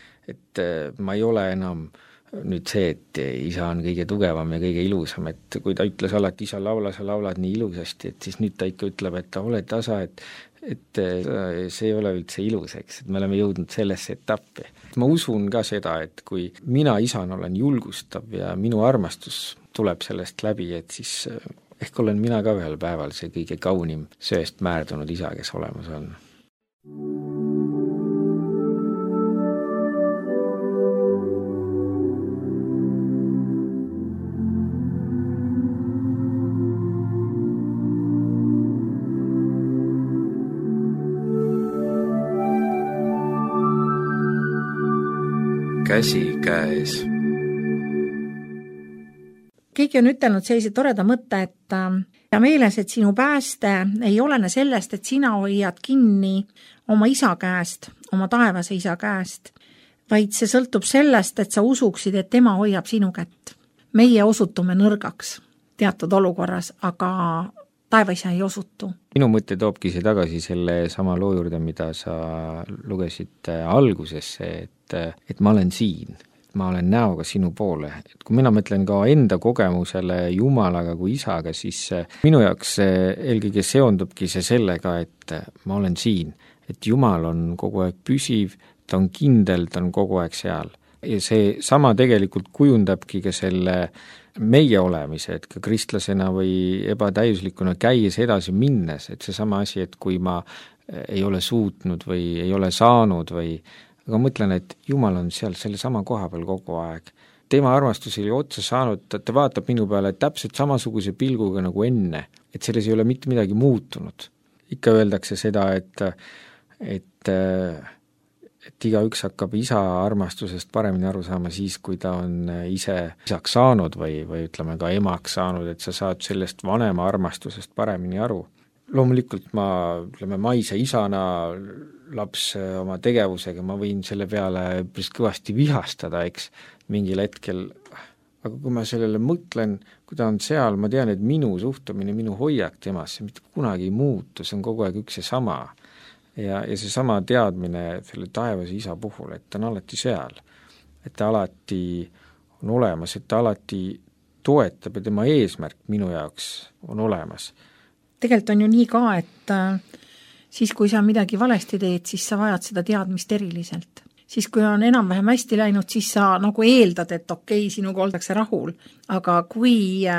et ma ei ole enam nüüd see, et isa on kõige tugevam ja kõige ilusam, et kui ta ütles alati, isa laula, sa laulad nii ilusasti, et siis nüüd ta ikka ütleb, et ta ole tasa, et, et see ei ole üldse ilus, eks, et me oleme jõudnud sellesse etappi. Ma usun ka seda, et kui mina isana olen julgustav ja minu armastus tuleb sellest läbi, et siis ehk olen mina ka ühel päeval see kõige kaunim sööst määrdunud isa, kes olemas on. käsikäes. Keegi on ütelnud sellise toreda mõtte, et ja meeles, et sinu pääste ei olene sellest, et sina hoiad kinni oma isa käest, oma taevase isa käest, vaid see sõltub sellest, et sa usuksid, et tema hoiab sinu kätt. Meie osutume nõrgaks teatud olukorras, aga taevaisa ei osutu. Minu mõte toobki see tagasi selle sama loo juurde, mida sa lugesid algusesse, et, et ma olen siin, et ma olen näoga sinu poole. Et kui mina mõtlen ka enda kogemusele Jumalaga kui isaga, siis minu jaoks eelkõige seondubki see sellega, et ma olen siin, et Jumal on kogu aeg püsiv, ta on kindel, ta on kogu aeg seal. Ja see sama tegelikult kujundabki ka selle meie olemise, et ka kristlasena või ebatäiuslikuna käies edasi minnes, et see sama asi, et kui ma ei ole suutnud või ei ole saanud või aga mõtlen, et Jumal on seal selle sama koha peal kogu aeg. Tema armastus oli otsa saanud, ta vaatab minu peale täpselt samasuguse pilguga nagu enne, et selles ei ole mitte midagi muutunud. Ikka öeldakse seda, et, et, et igaüks hakkab isa armastusest paremini aru saama siis, kui ta on ise isaks saanud või, või ütleme ka emaks saanud, et sa saad sellest vanema armastusest paremini aru. Loomulikult ma, ütleme, maise isana laps oma tegevusega, ma võin selle peale päris kõvasti vihastada, eks, mingil hetkel, aga kui ma sellele mõtlen, kui ta on seal, ma tean, et minu suhtumine, minu hoiak temasse mitte kunagi ei muutu, see on kogu aeg üks ja sama. Ja, ja see sama teadmine selle taevase isa puhul, et ta on alati seal, et ta alati on olemas, et ta alati toetab ja tema eesmärk minu jaoks on olemas. Tegelikult on ju nii ka, et siis kui sa midagi valesti teed, siis sa vajad seda teadmist eriliselt. Siis kui on enam-vähem hästi läinud, siis sa nagu eeldad, et okei, okay, sinuga oldakse rahul. Aga kui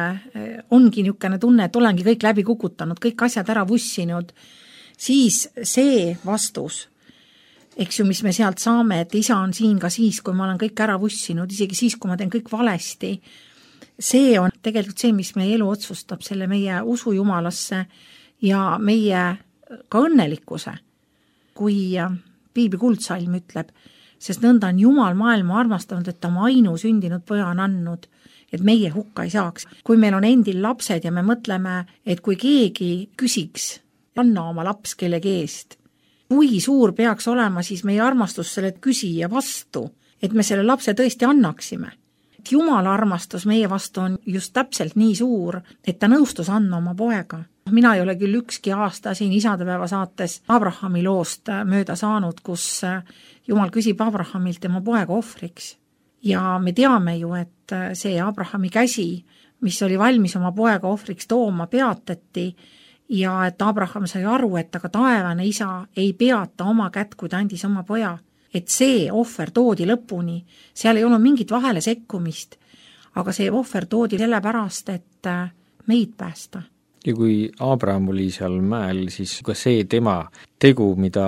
ongi niisugune tunne, et olengi kõik läbi kukutanud, kõik asjad ära vussinud, siis see vastus, eks ju, mis me sealt saame, et isa on siin ka siis, kui ma olen kõik ära vussinud, isegi siis, kui ma teen kõik valesti, see on tegelikult see, mis meie elu otsustab, selle meie usu Jumalasse ja meie ka õnnelikkuse. Kui Piibli kuldsalm ütleb, sest nõnda on Jumal maailma armastanud, et ta oma ainu sündinud poja on andnud, et meie hukka ei saaks. Kui meil on endil lapsed ja me mõtleme, et kui keegi küsiks, anna oma laps kellegi eest, kui suur peaks olema siis meie armastus selle küsija vastu, et me selle lapse tõesti annaksime. Jumala armastus meie vastu on just täpselt nii suur, et ta nõustus andma oma poega. Mina ei ole küll ükski aasta siin isadepäeva saates Abrahami loost mööda saanud, kus Jumal küsib Abrahamilt tema poega ohvriks. Ja me teame ju, et see Abrahami käsi, mis oli valmis oma poega ohvriks tooma, peatati ja et Abraham sai aru, et aga taevane isa ei peata oma kätt, kui ta andis oma poja. Et see ohver toodi lõpuni, seal ei olnud mingit vahele sekkumist, aga see ohver toodi sellepärast, et meid päästa. Ja kui Abraham oli seal mäel, siis ka see tema tegu, mida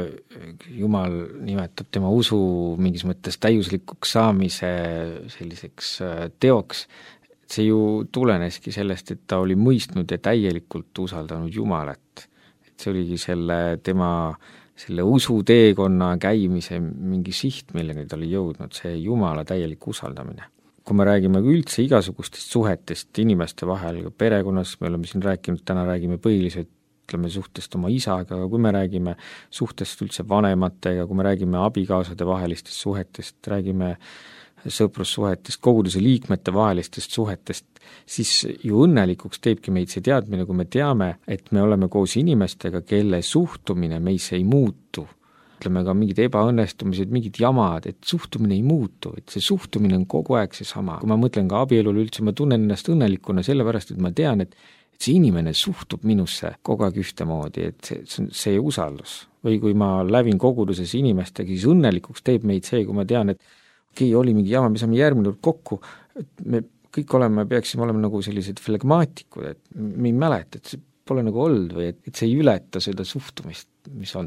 Jumal nimetab tema usu mingis mõttes täiuslikuks saamise selliseks teoks, see ju tuleneski sellest, et ta oli mõistnud ja täielikult usaldanud Jumalat. Et see oligi selle tema selle usuteekonna käimise mingi siht, milleni ta oli jõudnud, see Jumala täielik usaldamine. Kui me räägime üldse igasugustest suhetest inimeste vahel, perekonnas, me oleme siin rääkinud, täna räägime põhiliselt ütleme suhtest oma isaga, aga kui me räägime suhtest üldse vanematega, kui me räägime abikaasade vahelistest suhetest, räägime sõprussuhetest, koguduse liikmete vahelistest suhetest, siis ju õnnelikuks teebki meid see teadmine, kui me teame, et me oleme koos inimestega, kelle suhtumine meisse ei muutu. Ütleme ka mingid ebaõnnestumised, mingid jamad, et suhtumine ei muutu, et see suhtumine on kogu aeg see sama. Kui ma mõtlen ka abielule üldse, ma tunnen ennast õnnelikuna sellepärast, et ma tean, et see inimene suhtub minusse kogu aeg ühtemoodi, et see, see, see usaldus. Või kui ma lävin koguduses inimestega, siis õnnelikuks teeb meid see, kui ma tean, et okei, oli mingi jama, me saame järgmine kokku, et me kõik oleme, peaksime olema nagu sellised flegmaatikud, et me ei mäleta, et see pole nagu olnud või et, et see ei ületa seda suhtumist, mis on.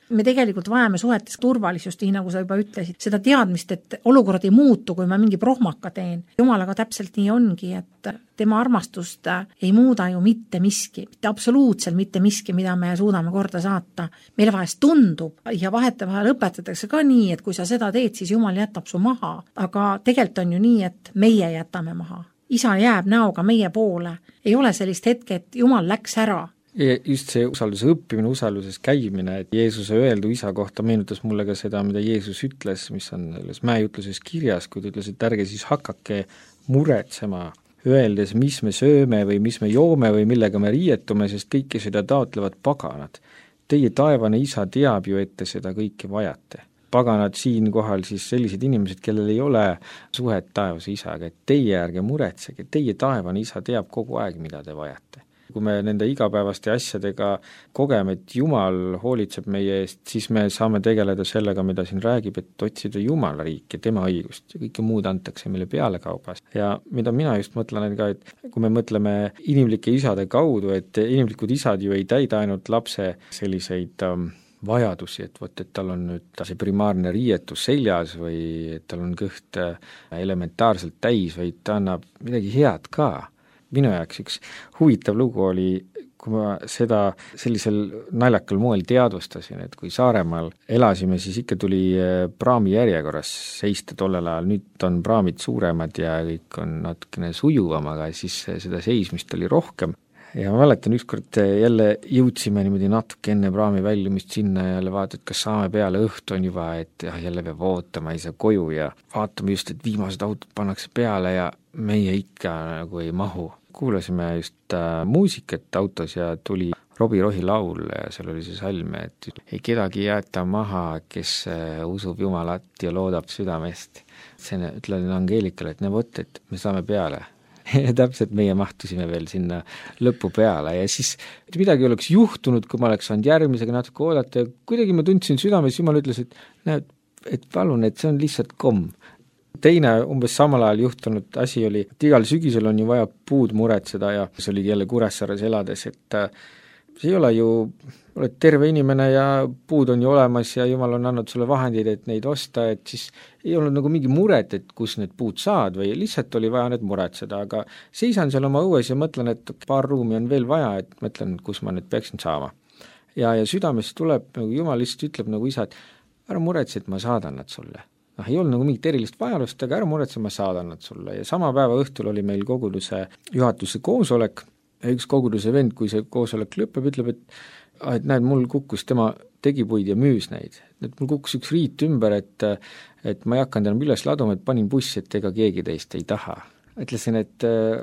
me tegelikult vajame suhetes turvalisust, nii nagu sa juba ütlesid, seda teadmist, et olukord ei muutu, kui ma mingi prohmaka teen. Jumalaga täpselt nii ongi, et tema armastust ei muuda ju mitte miski, mitte absoluutselt mitte miski, mida me suudame korda saata. Meile vahest tundub ja vahetevahel õpetatakse ka nii, et kui sa seda teed, siis Jumal jätab su maha. Aga tegelikult on ju nii, et meie jätame maha. Isa jääb näoga meie poole. Ei ole sellist hetke, et Jumal läks ära. Ja just see usalduse õppimine, usalduses käimine, et Jeesuse öeldu isa kohta meenutas mulle ka seda, mida Jeesus ütles, mis on selles mäejutluses kirjas, kui ta ütles, et ärge siis hakake muretsema, öeldes, mis me sööme või mis me joome või millega me riietume, sest kõike seda taotlevad paganad. Teie taevane isa teab ju, et te seda kõike vajate. Paganad siin kohal siis sellised inimesed, kellel ei ole suhet taevase isaga, et teie ärge muretsege, teie taevane isa teab kogu aeg, mida te vajate. Kui me nende igapäevaste asjadega kogeme, et Jumal hoolitseb meie eest, siis me saame tegeleda sellega, mida siin räägib, et otsida Jumala riiki, tema õigust ja kõike muud antakse meile peale kaubas. Ja mida mina just mõtlen ka, et kui me mõtleme inimlike isade kaudu, et inimlikud isad ju ei täida ainult lapse selliseid um, vajadusi, et võt, et tal on nüüd see primaarne riietus seljas või et tal on kõht elementaarselt täis, või ta annab midagi head ka. Minu jaoks üks huvitav lugu oli, kui ma seda sellisel naljakal moel teadvustasin, et kui Saaremaal elasime, siis ikka tuli praami järjekorras seista tollel ajal, nüüd on praamid suuremad ja kõik on natukene sujuvam, aga siis seda seismist oli rohkem. Ja ma mäletan, ükskord jälle jõudsime niimoodi natuke enne praami väljumist sinna ja jälle vaatad, kas saame peale, õhtu on juba, et jah, jälle peab ootama, ei saa koju ja vaatame just, et viimased autod pannakse peale ja meie ikka nagu ei mahu. Kuulasime just äh, muusikat autos ja tuli Robbie Rohi laul ja seal oli see salm, et ei kedagi jäeta maha, kes äh, usub Jumalat ja loodab südamest. See ütlen Angeelikale, et ne võt, et me saame peale. Ja täpselt meie mahtusime veel sinna lõpu peale ja siis midagi oleks juhtunud, kui ma oleks saanud järgmisega natuke oodata ja kuidagi ma tundsin südames, Jumal ütles, et näed, et palun, et see on lihtsalt komm. Teine umbes samal ajal juhtunud asi oli, et igal sügisel on ju vaja puud muretseda ja see oli jälle Kuressaares elades, et see ei ole ju, oled terve inimene ja puud on ju olemas ja Jumal on andnud sulle vahendid, et neid osta, et siis ei olnud nagu mingi muret, et kus need puud saad või lihtsalt oli vaja need muretseda, aga seisan seal oma õues ja mõtlen, et paar ruumi on veel vaja, et mõtlen, kus ma need peaksin saama. Ja, ja südamest tuleb, nagu Jumal lihtsalt ütleb nagu isa, et ära muretse, et ma saadan nad sulle. Noh, ei olnud nagu mingit erilist vajalust, aga ära muretse, ma saadan nad sulle. Ja sama päeva õhtul oli meil koguduse juhatuse koosolek ja üks koguduse vend, kui see koosolek lõpeb, ütleb, et, et näed, mul kukkus, tema tegi puid ja müüs neid. Et mul kukkus üks riit ümber, et, et ma ei hakanud enam üles laduma, et panin bussi, et ega keegi teist ei taha. Ütlesin, et,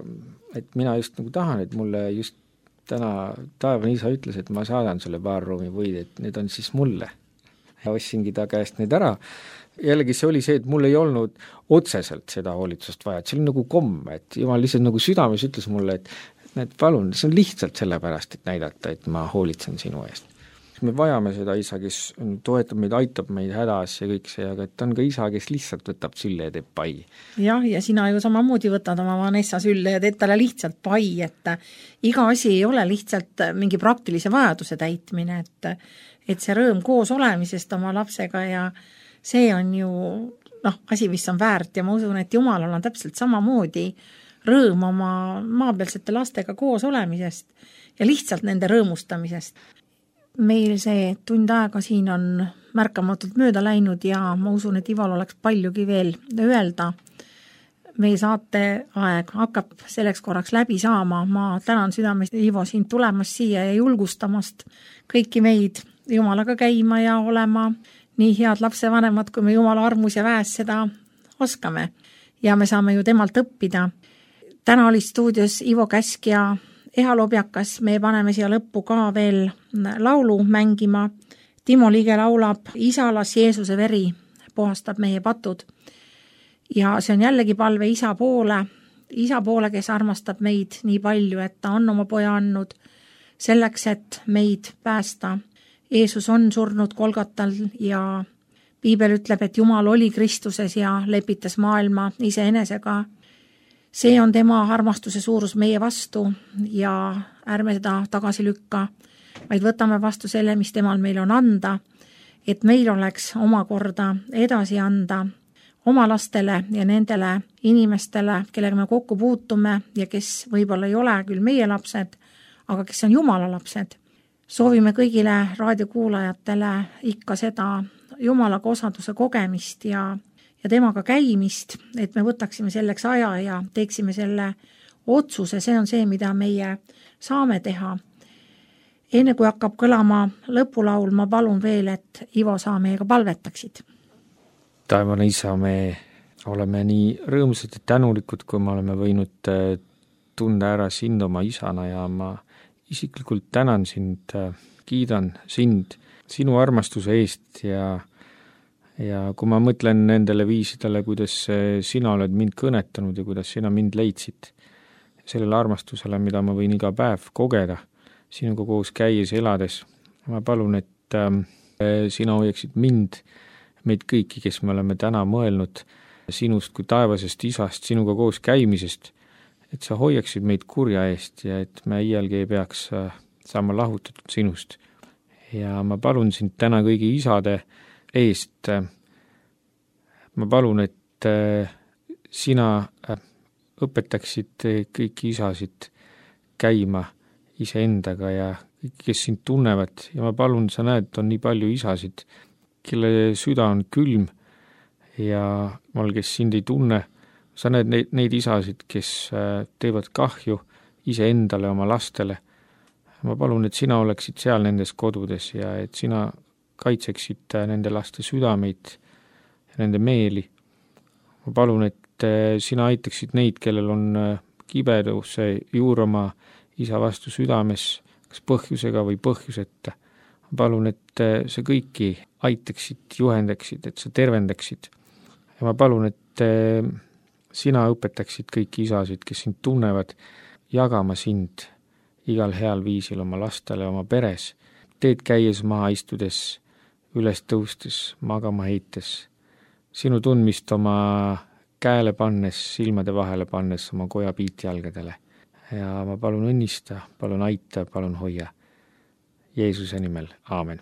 et mina just nagu tahan, et mulle just täna taevane isa ütles, et ma saadan sulle paar ruumi puid, et need on siis mulle. Ja ostsingi ta käest need ära. Jällegi see oli see, et mul ei olnud otseselt seda hoolitsust vaja, et see oli nagu komm, et Jumal lihtsalt nagu südames ütles mulle, et need palun, see on lihtsalt sellepärast, et näidata, et ma hoolitsen sinu eest. Me vajame seda isa, kes toetab meid, aitab meid hädas ja kõik see, aga et on ka isa, kes lihtsalt võtab sülle ja teeb pai. Jah, ja sina ju samamoodi võtad oma Vanessa sülle ja teed talle lihtsalt pai, et iga asi ei ole lihtsalt mingi praktilise vajaduse täitmine, et, et see rõõm koos olemisest oma lapsega ja see on ju noh, asi, mis on väärt ja ma usun, et Jumalal on täpselt samamoodi rõõm oma maapealsete lastega koos olemisest ja lihtsalt nende rõõmustamisest. Meil see tund aega siin on märkamatult mööda läinud ja ma usun, et Ival oleks paljugi veel öelda. Meie saate aeg hakkab selleks korraks läbi saama. Ma tänan südamest, Ivo, sind tulemast siia ja julgustamast kõiki meid Jumalaga käima ja olema nii head lapsevanemad, kui me Jumala armus ja väes seda oskame. Ja me saame ju temalt õppida. Täna oli stuudios Ivo Käsk ja Eha Lobjakas, me paneme siia lõppu ka veel laulu mängima. Timo Liige laulab Isalas Jeesuse veri puhastab meie patud. Ja see on jällegi palve isa poole, isa poole, kes armastab meid nii palju, et ta on oma poja andnud selleks, et meid päästa. Jeesus on surnud Kolgatal ja Piibel ütleb, et Jumal oli Kristuses ja lepitas maailma iseenesega. See on tema armastuse suurus meie vastu ja ärme seda tagasi lükka, vaid võtame vastu selle, mis temal meil on anda et meil oleks omakorda edasi anda oma lastele ja nendele inimestele, kellega me kokku puutume ja kes võib-olla ei ole küll meie lapsed, aga kes on Jumala lapsed. Soovime kõigile raadiokuulajatele ikka seda Jumalaga osaduse kogemist ja, ja temaga käimist, et me võtaksime selleks aja ja teeksime selle otsuse, see on see, mida meie saame teha. Enne kui hakkab kõlama lõpulaul, ma palun veel, et Ivo sa meiega palvetaksid. Taevane Isa, me oleme nii rõõmsad ja tänulikud, kui me oleme võinud tunda ära sind oma isana ja ma isiklikult tänan sind, kiidan sind, sinu armastuse eest ja, ja kui ma mõtlen nendele viisidele, kuidas sina oled mind kõnetanud ja kuidas sina mind leidsid, sellele armastusele, mida ma võin iga päev kogeda, sinuga koos käies, elades, ma palun, et äh, sina hoiaksid mind, meid kõiki, kes me oleme täna mõelnud sinust kui taevasest isast, sinuga koos käimisest, et sa hoiaksid meid kurja eest ja et me iialgi ei peaks saama lahutatud sinust. Ja ma palun sind täna kõigi isade eest. Ma palun, et sina õpetaksid kõiki isasid käima iseendaga ja kõik, kes sind tunnevad. Ja ma palun, sa näed, on nii palju isasid, kelle süda on külm ja mal, kes sind ei tunne, sa näed neid, neid isasid, kes teevad kahju iseendale, oma lastele. Ma palun, et sina oleksid seal nendes kodudes ja et sina kaitseksid nende laste südameid ja nende meeli. Ma palun, et sina aitaksid neid, kellel on kibedus juur oma isa vastu südames, kas põhjusega või põhjuseta. Ma palun, et sa kõiki aitaksid, juhendaksid, et sa tervendaksid. Ja ma palun, et sina õpetaksid kõiki isasid, kes sind tunnevad, jagama sind igal heal viisil oma lastele, oma peres. Teed käies, maha istudes, üles tõustes, magama heites. Sinu tundmist oma käele pannes, silmade vahele pannes, oma koja piitjalgadele. Ja ma palun õnnista, palun aita, palun hoia. Jeesuse nimel, aamen.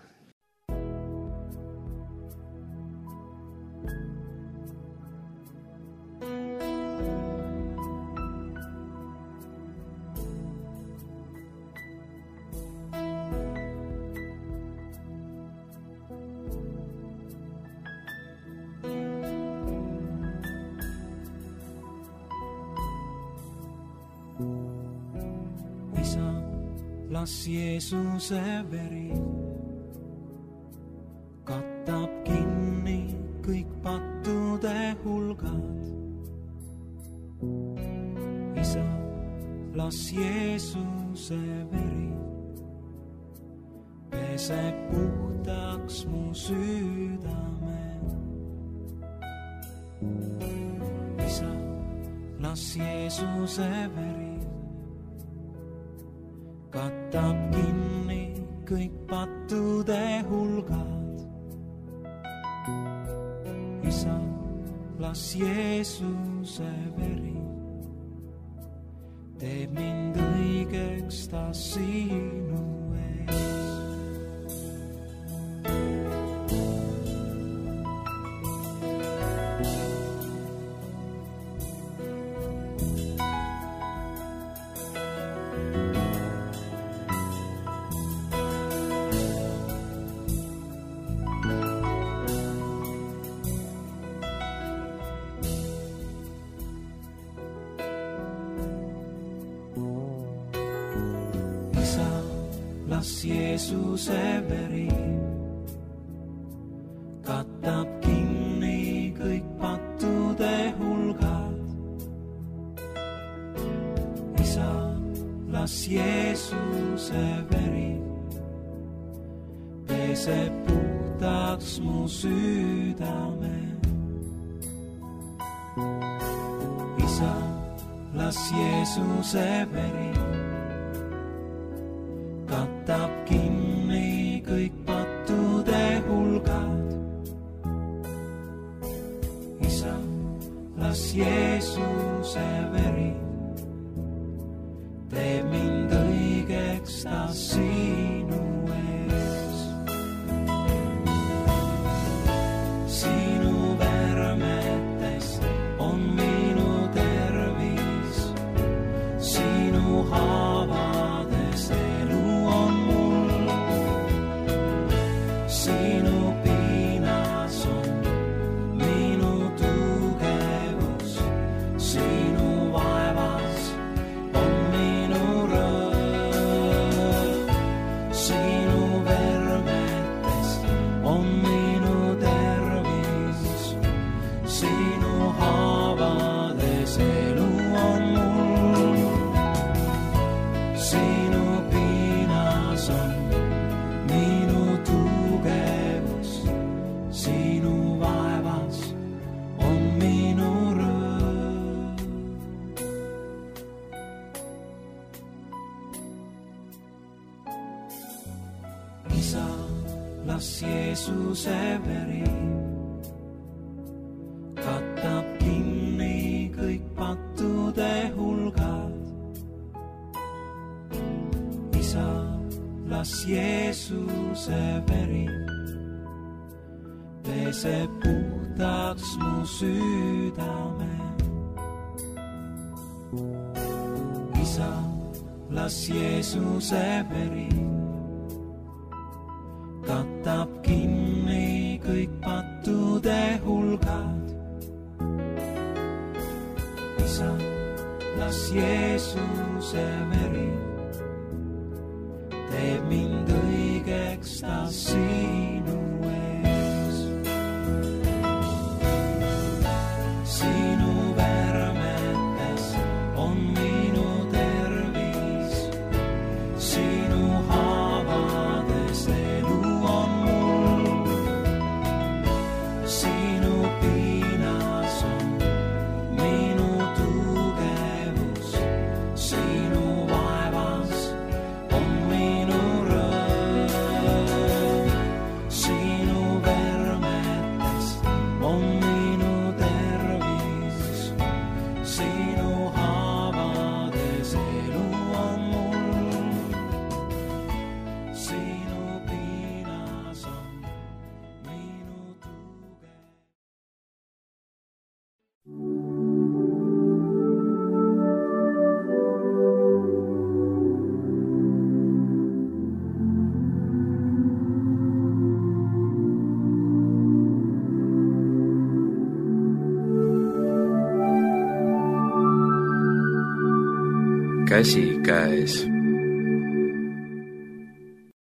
Las Jeesuse veri kattab kinni kõik pattude hulgad. Isa, las Jeesuse veri peseb puhtaks mu südame. Isa, las Jeesuse veri kattab kinni kõik pattude hulgad. Isa, las Jeesuse veri teeb mind õigeks ta sinu ees. Jeesuse veri kattab kinni kõik pattude hulgad. Isa, las Jeesuse veri peseb puhtaks mu südame. Isa, las Jeesuse veri kattab kinni kõik pattude hulgad. Isa, las Jeesuse veri teeb mind õigeks ta sinu ees. isa, las Jeesuse veri katab kinni kõik pattude hulgad. Isa, las Jeesuse veri peseb puhtaks mu südame. Isa, las Jeesuse veri katab kinni kõik pattude hulgad. Isa, las Jeesuse veri teeb mind õigeks ta sinu ees. Sinu värmetes on minu tervis, sinu haavades elu on mul. Sinu piinas on minu tugevus, sinu vaevas on minu rõõm. Sinu värmetes on minu tervis, sinu haavades elu on mul. Sinu piinas on minu tugev. Käsikäes.